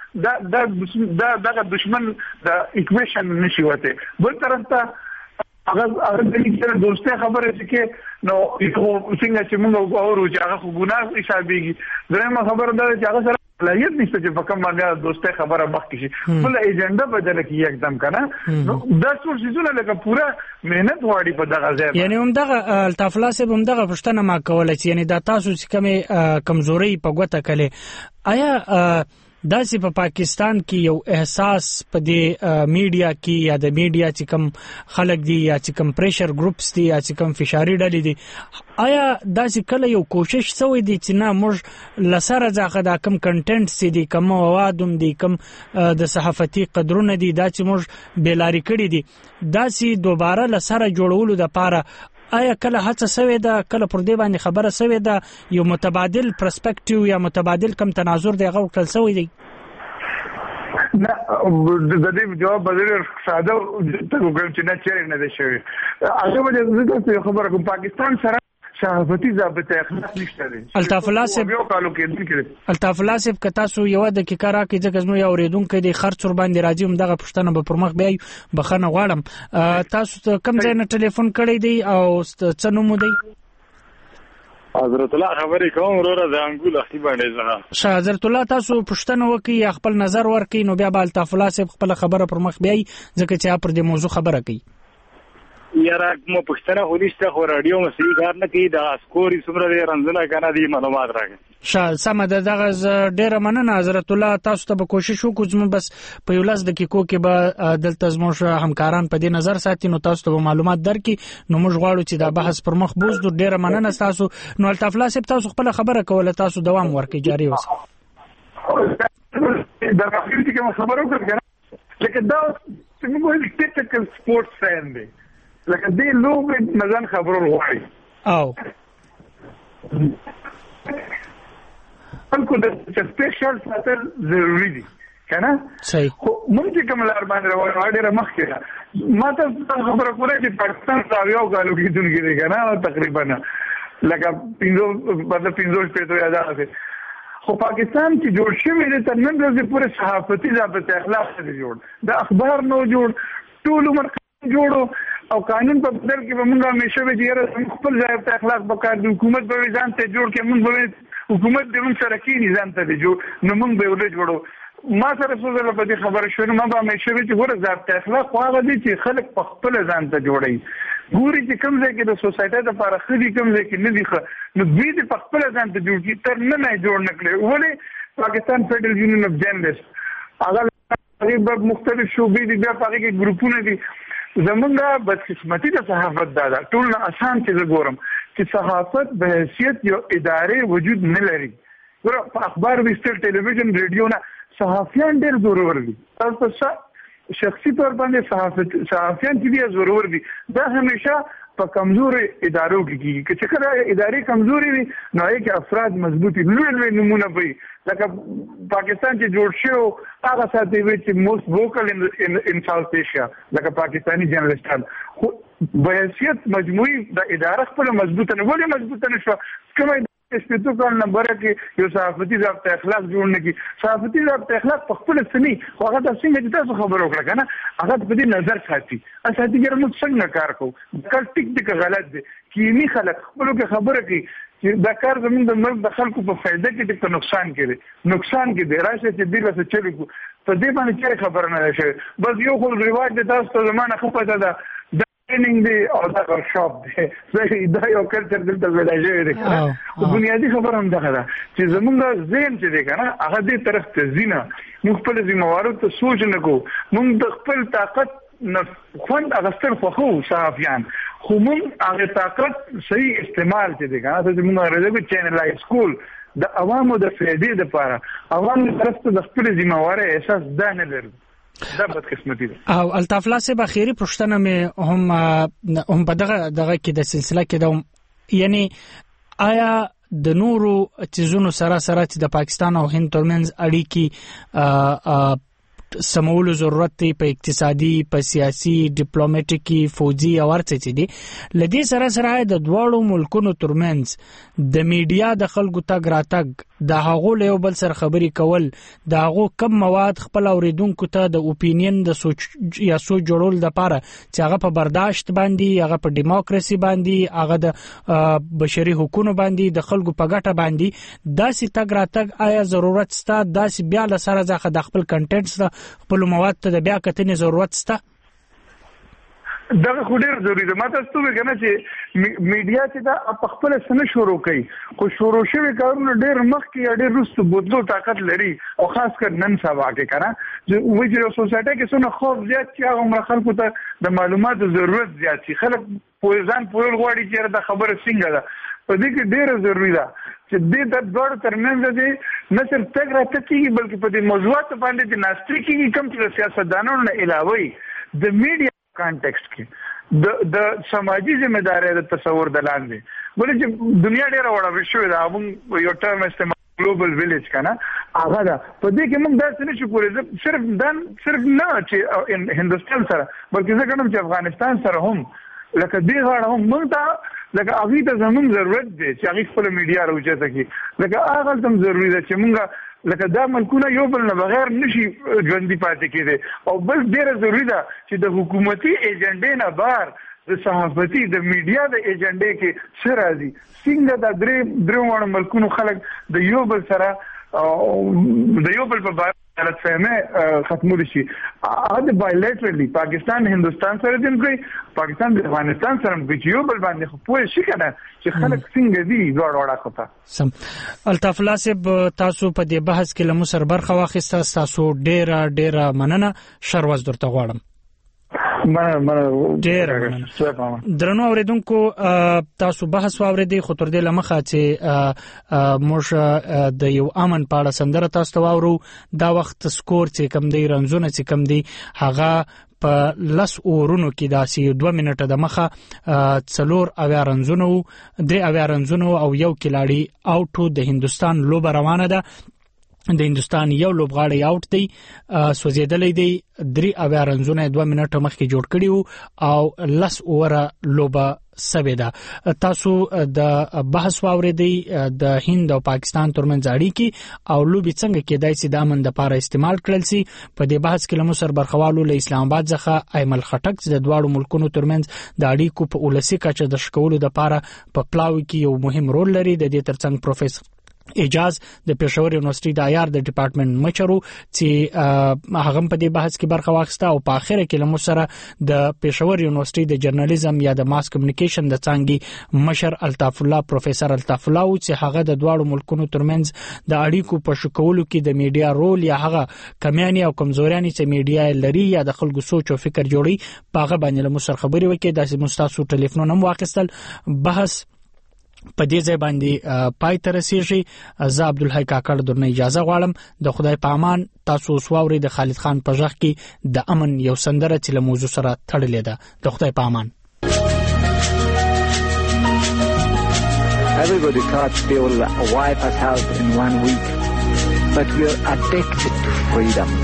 ذهن دا دشمن د ایکویشن نشي وته بل طرف ته هغه د دې دوستي خبره چې نو یو څنګه چې موږ اورو چې هغه ګناه حسابيږي درېمه خبره دا چې هغه سره لایق نشته چې په کوم باندې دوستي خبره مخکې شي بل ایجنډا بدل کی یکدم کنه نو دا څو شیزونه لکه پورا مهنت واړي په دغه ځای یعنی هم دغه الطافله سه هم دغه پښتنه ما کوله چې یعنی دا تاسو چې کومه کمزوري په ګوته کله آیا داسې په پاکستان کې یو احساس په دې میډیا کې یا د میډیا چې کوم خلک دي یا چې کوم پریشر ګروپس دي یا چې کوم فشاري ډلې دي آیا داسې کله یو کوشش شوی دی چې نه موږ لسره ځکه دا کوم کنټنټ سي دي کوم موادوم دي کوم د صحافتي قدرونه دي دا چې موږ بیلاری کړی دي داسې دوباره لسره جوړولو د پاره آیا کله هڅه سوې ده کله پر دې باندې خبره سوې ده یو متبادل پرسپیکټیو یا متبادل کم تناظر دی غو کل سوې دی نه د دې جواب بدل ساده ته کوم چې نه چیرې نه دی شوی هغه به زه خبره کوم پاکستان سره صحافتي ضابطه اخلاق نشته دي. الطاف الله صاحب یو کالو کې دن الطاف الله صاحب که تاسو یو دقیقه راکې ځکه زموږ یو اوریدونکو دی خرڅ ور باندې راځي هم دغه پښتنه به پر مخ بیا بخنه غواړم تاسو کوم ځای نه ټلیفون کړی دی او څه نوم دی؟ حضرت الله خبرې کوم وروره د انګول اختی باندې زه شه حضرت الله تاسو پښتنه وکي خپل نظر ورکي نو بیا به الطاف الله صاحب خپل خبره پر مخ بیاي ځکه چې پر دې موضوع خبره کوي. یاره مو پښتنه خو نشته خو رادیو مسلې کار نه کوي د اسکوري څومره دی رنځونه کنه دی معلومات راغی شه سم د دغه ډیره مننه حضرت الله تاسو ته به کوشش وکړو چې بس په یو لاس دقیقو کې به دلته زموږ همکاران په دې نظر ساتي نو تاسو ته معلومات درکې نو موږ غواړو چې دا بحث پر مخ بوزو ډیره مننه تاسو نو الطاف الله صاحب تاسو خپل خبره کوله تاسو دوام ورکړئ جاری اوسئ دا خبره وکړه لکه دا څنګه ټیکنیکل سپورټس فین دی لکه دې لوګ مزن خبرو غواړي او خلکو د سپیشل ساتل ضروری دي کنه صحیح خو مونږ کوم لار باندې روان ډیره مخکې ما ته خبره کوله چې پاکستان راویو غالو کې دونکي دی کنه تقریبا لکه 15 پیټو یاد راځي خو پاکستان چې جوړ شوی دی تر نن ورځې پورې صحافتي ضابطه اخلاق سره جوړ د اخبار نو جوړ ټول عمر جوړو او قانون په بدل کې به موږ همیشه به چې خپل ضابطه اخلاق وکړو د حکومت به ځان ته جوړ کې موږ به حکومت د موږ سره کې نظام ته جوړ نو موږ به ولې جوړو ما سره څه په دې خبره شوه ما به همیشه به چې ګوره ضابطه اخلاق هغه دي چې خلک په خپل ځان ته جوړي ګوري چې کوم ځای کې د سوسایټي لپاره خدي کوم ځای کې نه دي نو دوی د خپل ځان ته جوړ کی تر نه جوړ نکړي ولې پاکستان فیډرل یونین اف جرنالست هغه مختلف شوبې دي بیا هغه کې ګروپونه دي زمونږه بدقسمتي د صحافت دا ټول نه آسان چې ګورم چې صحافت به حیثیت یو ادارې وجود نه لري ګوره په اخبار ویستل ټلویزیون ریډیو نه صحافیان ډېر ضرور دي تاسو شخصي تور باندې صحافیان چې دي ضرور دي دا همیشه په کمزوري ادارو کې کیږي چې کله ادارې کمزوري وي نو هغه افراد مضبوطي لوی نمونه وي لکه پاکستان چې جوړ شو هغه ساتي وي چې موست ووکل ان ساوث ایشیا لکه پاکستانی جرنالستان خو په حیثیت مجموعي د اداره خپل مضبوطه نه ولې مضبوطه نشو کومه سپیڅو کال نمبر کې یو صحافتي ضابطه اخلاق جوړ نه کی صحافتي ضابطه اخلاق په خپل سني خو هغه د څنګه تاسو خبرو کړه کنه هغه په دې نظر ساتي اساتذه ګرمو څنګه کار کوو کله ټیک ټیک غلط دي کینی خلک خپلو کې خبره کوي چې دا کار زموږ د ملک د خلکو په فائدہ کې ټیک نقصان کې دی راشه چې دې له چلو په دې باندې چې خبره نه شي بس یو خو ریواج د تاسو ته زمانه خپه ده ټریننګ دی او دا ورکشاپ دی زه دا یو کلچر دلته ویلاجه دی او بنیادی خبره هم ده چې زمونږ ذهن چې دی کنه هغه دې طرف ته زینه موږ خپل ذمہوارو ته سوچ نه کوو موږ د خپل طاقت خوند اغستل خوخو صحافیان خو موږ هغه طاقت صحیح استعمال چې دی کنه ته موږ راځي چینل سکول د عوامو د فائدې لپاره عوامو طرف ته د خپل ذمہواره احساس ده نه لري دا بدقسمتي ده او الطاف الله صاحب اخیری پښتنه مې هم په دغه کې د سلسله کې د یعنی آیا د نورو چیزونو سره چې د پاکستان او هند ترمنځ اړیکی سمولو ضرورت دی په اقتصادي په سیاسي ډیپلوماټیکي فوجي او ورڅ دي لدې سره د دواړو ملکونو ترمنځ د میډیا د خلکو تګ راتګ د هغو له بل سره خبري کول د هغو کم مواد خپل اوریدونکو ته د اپینین د سوچ جوړول د لپاره چې هغه په برداشت باندې هغه په دیموکراسي باندې هغه د بشري حقوقو باندې د خلکو په ګټه باندې داسې تګ راتګ آیا ضرورت ستا داسې بیا له سره ځخه د خپل کنټنټ سره خپل مواد ته د بیا کتنې ضرورت سته دا خو ډیر ضروری ده ماته ستو کنه چې میډیا چې دا په خپل سن شروع کوي خو شروع شوی کارونه ډیر مخکې ډیر رسو بدلو طاقت لري او خاص کر نن سبا کې کنه چې وجه سوسایټي کې څونه خوف زیات چې هغه خلکو ته د معلوماتو ضرورت زیات شي خلک پوهځان پوهل غواړي چې دا خبره څنګه ده په دې کې ډیر ضروری ده چې دې د دوړ ترمنځ دې نه صرف تګ راټکی بلکې په دې موضوعات باندې د ناستري کې کم چې سیاستدانانو نه علاوه د میډیا کانټیکست کې د سماجی ذمہ داري د تصور د لاندې ولې چې دنیا ډیره وړه شوې ده موږ یو ټرم استعمال ګلوبل ویلیج کنه هغه دا په دې کې موږ داسې نشو کولای صرف نه چې هندستان سره بلکې زه کوم چې افغانستان سره هم لکه دې غاړه موږ ته لکه هغه ته زموږ ضرورت دی چې هغه خپل میډیا راوچته کی لکه هغه تم ضروری ده چې موږ لکه دا ملکونه یو بل نه بغیر نشي ژوندۍ پاتې کېدي او بل ډیره ضروری ده چې د حکومتي ایجنډې نه بهر د صحافتي د میډیا د ایجنډې کې څه راځي څنګه د درې ملکونو خلک د یو بل سره د یو بل په غلط فهمه ختمول شي هغه بایلیټرلی پاکستان هندستان سره دین کوي پاکستان د افغانستان سره کوي یو بل باندې خو پوه شي کنه چې خلک څنګه دي ډوړ خطا سم الطاف الله صاحب تاسو په دې بحث کې لمو سر برخه واخیسته تاسو ډیره مننه شروز درته غواړم درنو اوریدونکو تاسو بحث واوریدئ خو تر دې لمخه چې موږ د یو امن په اړه سندره تاسو ته واورو دا وخت سکور چې کم دی رنزونه چې کم دی هغه په لس اورونو کې داسې 2 منټه د مخه 4 اویا رنزونه او 3 اویا رنزونه او یو کلاړي اوټو د هندستان لوب روانه ده د هندستان یو لوبغاړی اوټ دی سوځیدلې دی 3 اویا رنزونه 2 منټه مخکې جوړ کړیو او لس اوره لوبه سویدا تاسو د بحث واوریدئ د هند او پاکستان ترمنځ اړیکې او لوبي څنګه کېدای شي د امن لپاره استعمال کړل شي په دې بحث کې لمو سر برخوالو له اسلام آباد څخه ایمل خټک د دواړو ملکونو ترمنځ د اړیکو په ولسی کچه د شکولو لپاره په پلاوي کې یو مهم رول لري د دې ترڅنګ پروفیسور اجاز د پېښور یونیورسيټي د آیار د ډپارټمنټ مشرو چې هغه په دې بحث کې برخه واخیسته او په اخر کې لمو سره د پېښور یونیورسيټي د جرنالیزم یا د ماس کمیونیکیشن د څانګې مشر الطاف الله پروفیسور الطاف الله چې هغه د دواړو ملکونو ترمنځ د اړیکو په شکولو کې د میډیا رول یا هغه کمیاني او کمزورياني چې میډیا لري یا د خلکو سوچ او فکر جوړي په هغه باندې لمو سره خبري وکړي د مستاسو ټلیفون هم واخیستل بحث په دې ځای باندې پای ته رسیږي زه عبدالحی کاکړ درنه اجازه غواړم د خدای په امان تاسو سواوري د خالد خان په ژغ کې د امن یو سندره چې له موضوع سره تړلې ده د خدای په امان Everybody thought they will wipe us out in 1 week, but we are addicted to freedom.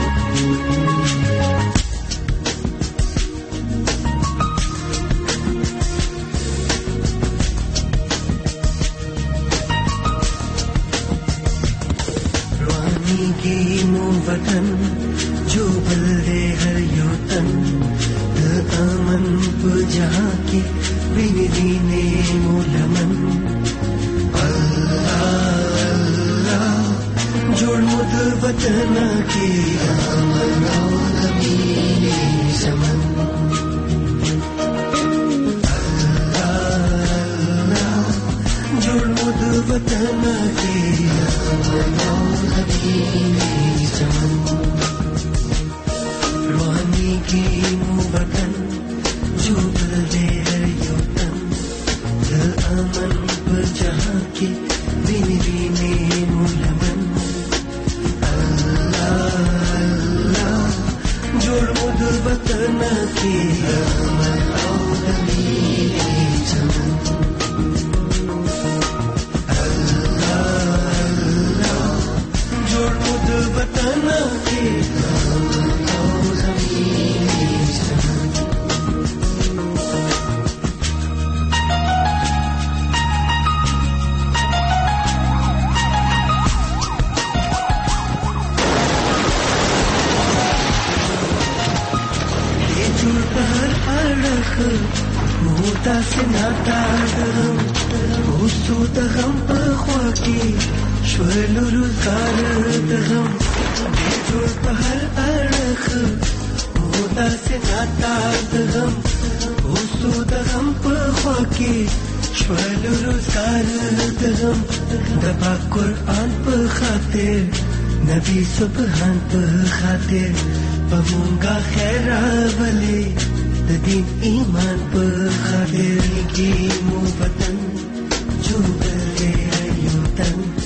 की मो वतन जो बल्ले हर योतन द अमन प जहां की बिनदीने मोलमन अल्लाह अल्लाह जोड़ मुद वतन की अमन ज़मीने समन अल्लाह अल्लाह जोड़ मुद वतन की अमन रूहानी की मुबतन जो बल्ले हर योतन दिल अमन पर जहां के बिनदीने मुलमन अल्लाह अल्लाह जोड़ मुद वतन के अमन और ज़मीने चमन वतन के मोटा से नाता होस्तु तगम पखवाकी श्वलुरु कार तगम जोड़ पहर अरख मोटा से नाता तगम होस्तु तगम पखवाकी श्वलुरु कार तगम दबा कुरान प खातिर नबी सुबहान प खातिर पमुंगा खैरा वले दीन ईमान पर खातिर की मुबतन जो बल्ले योतन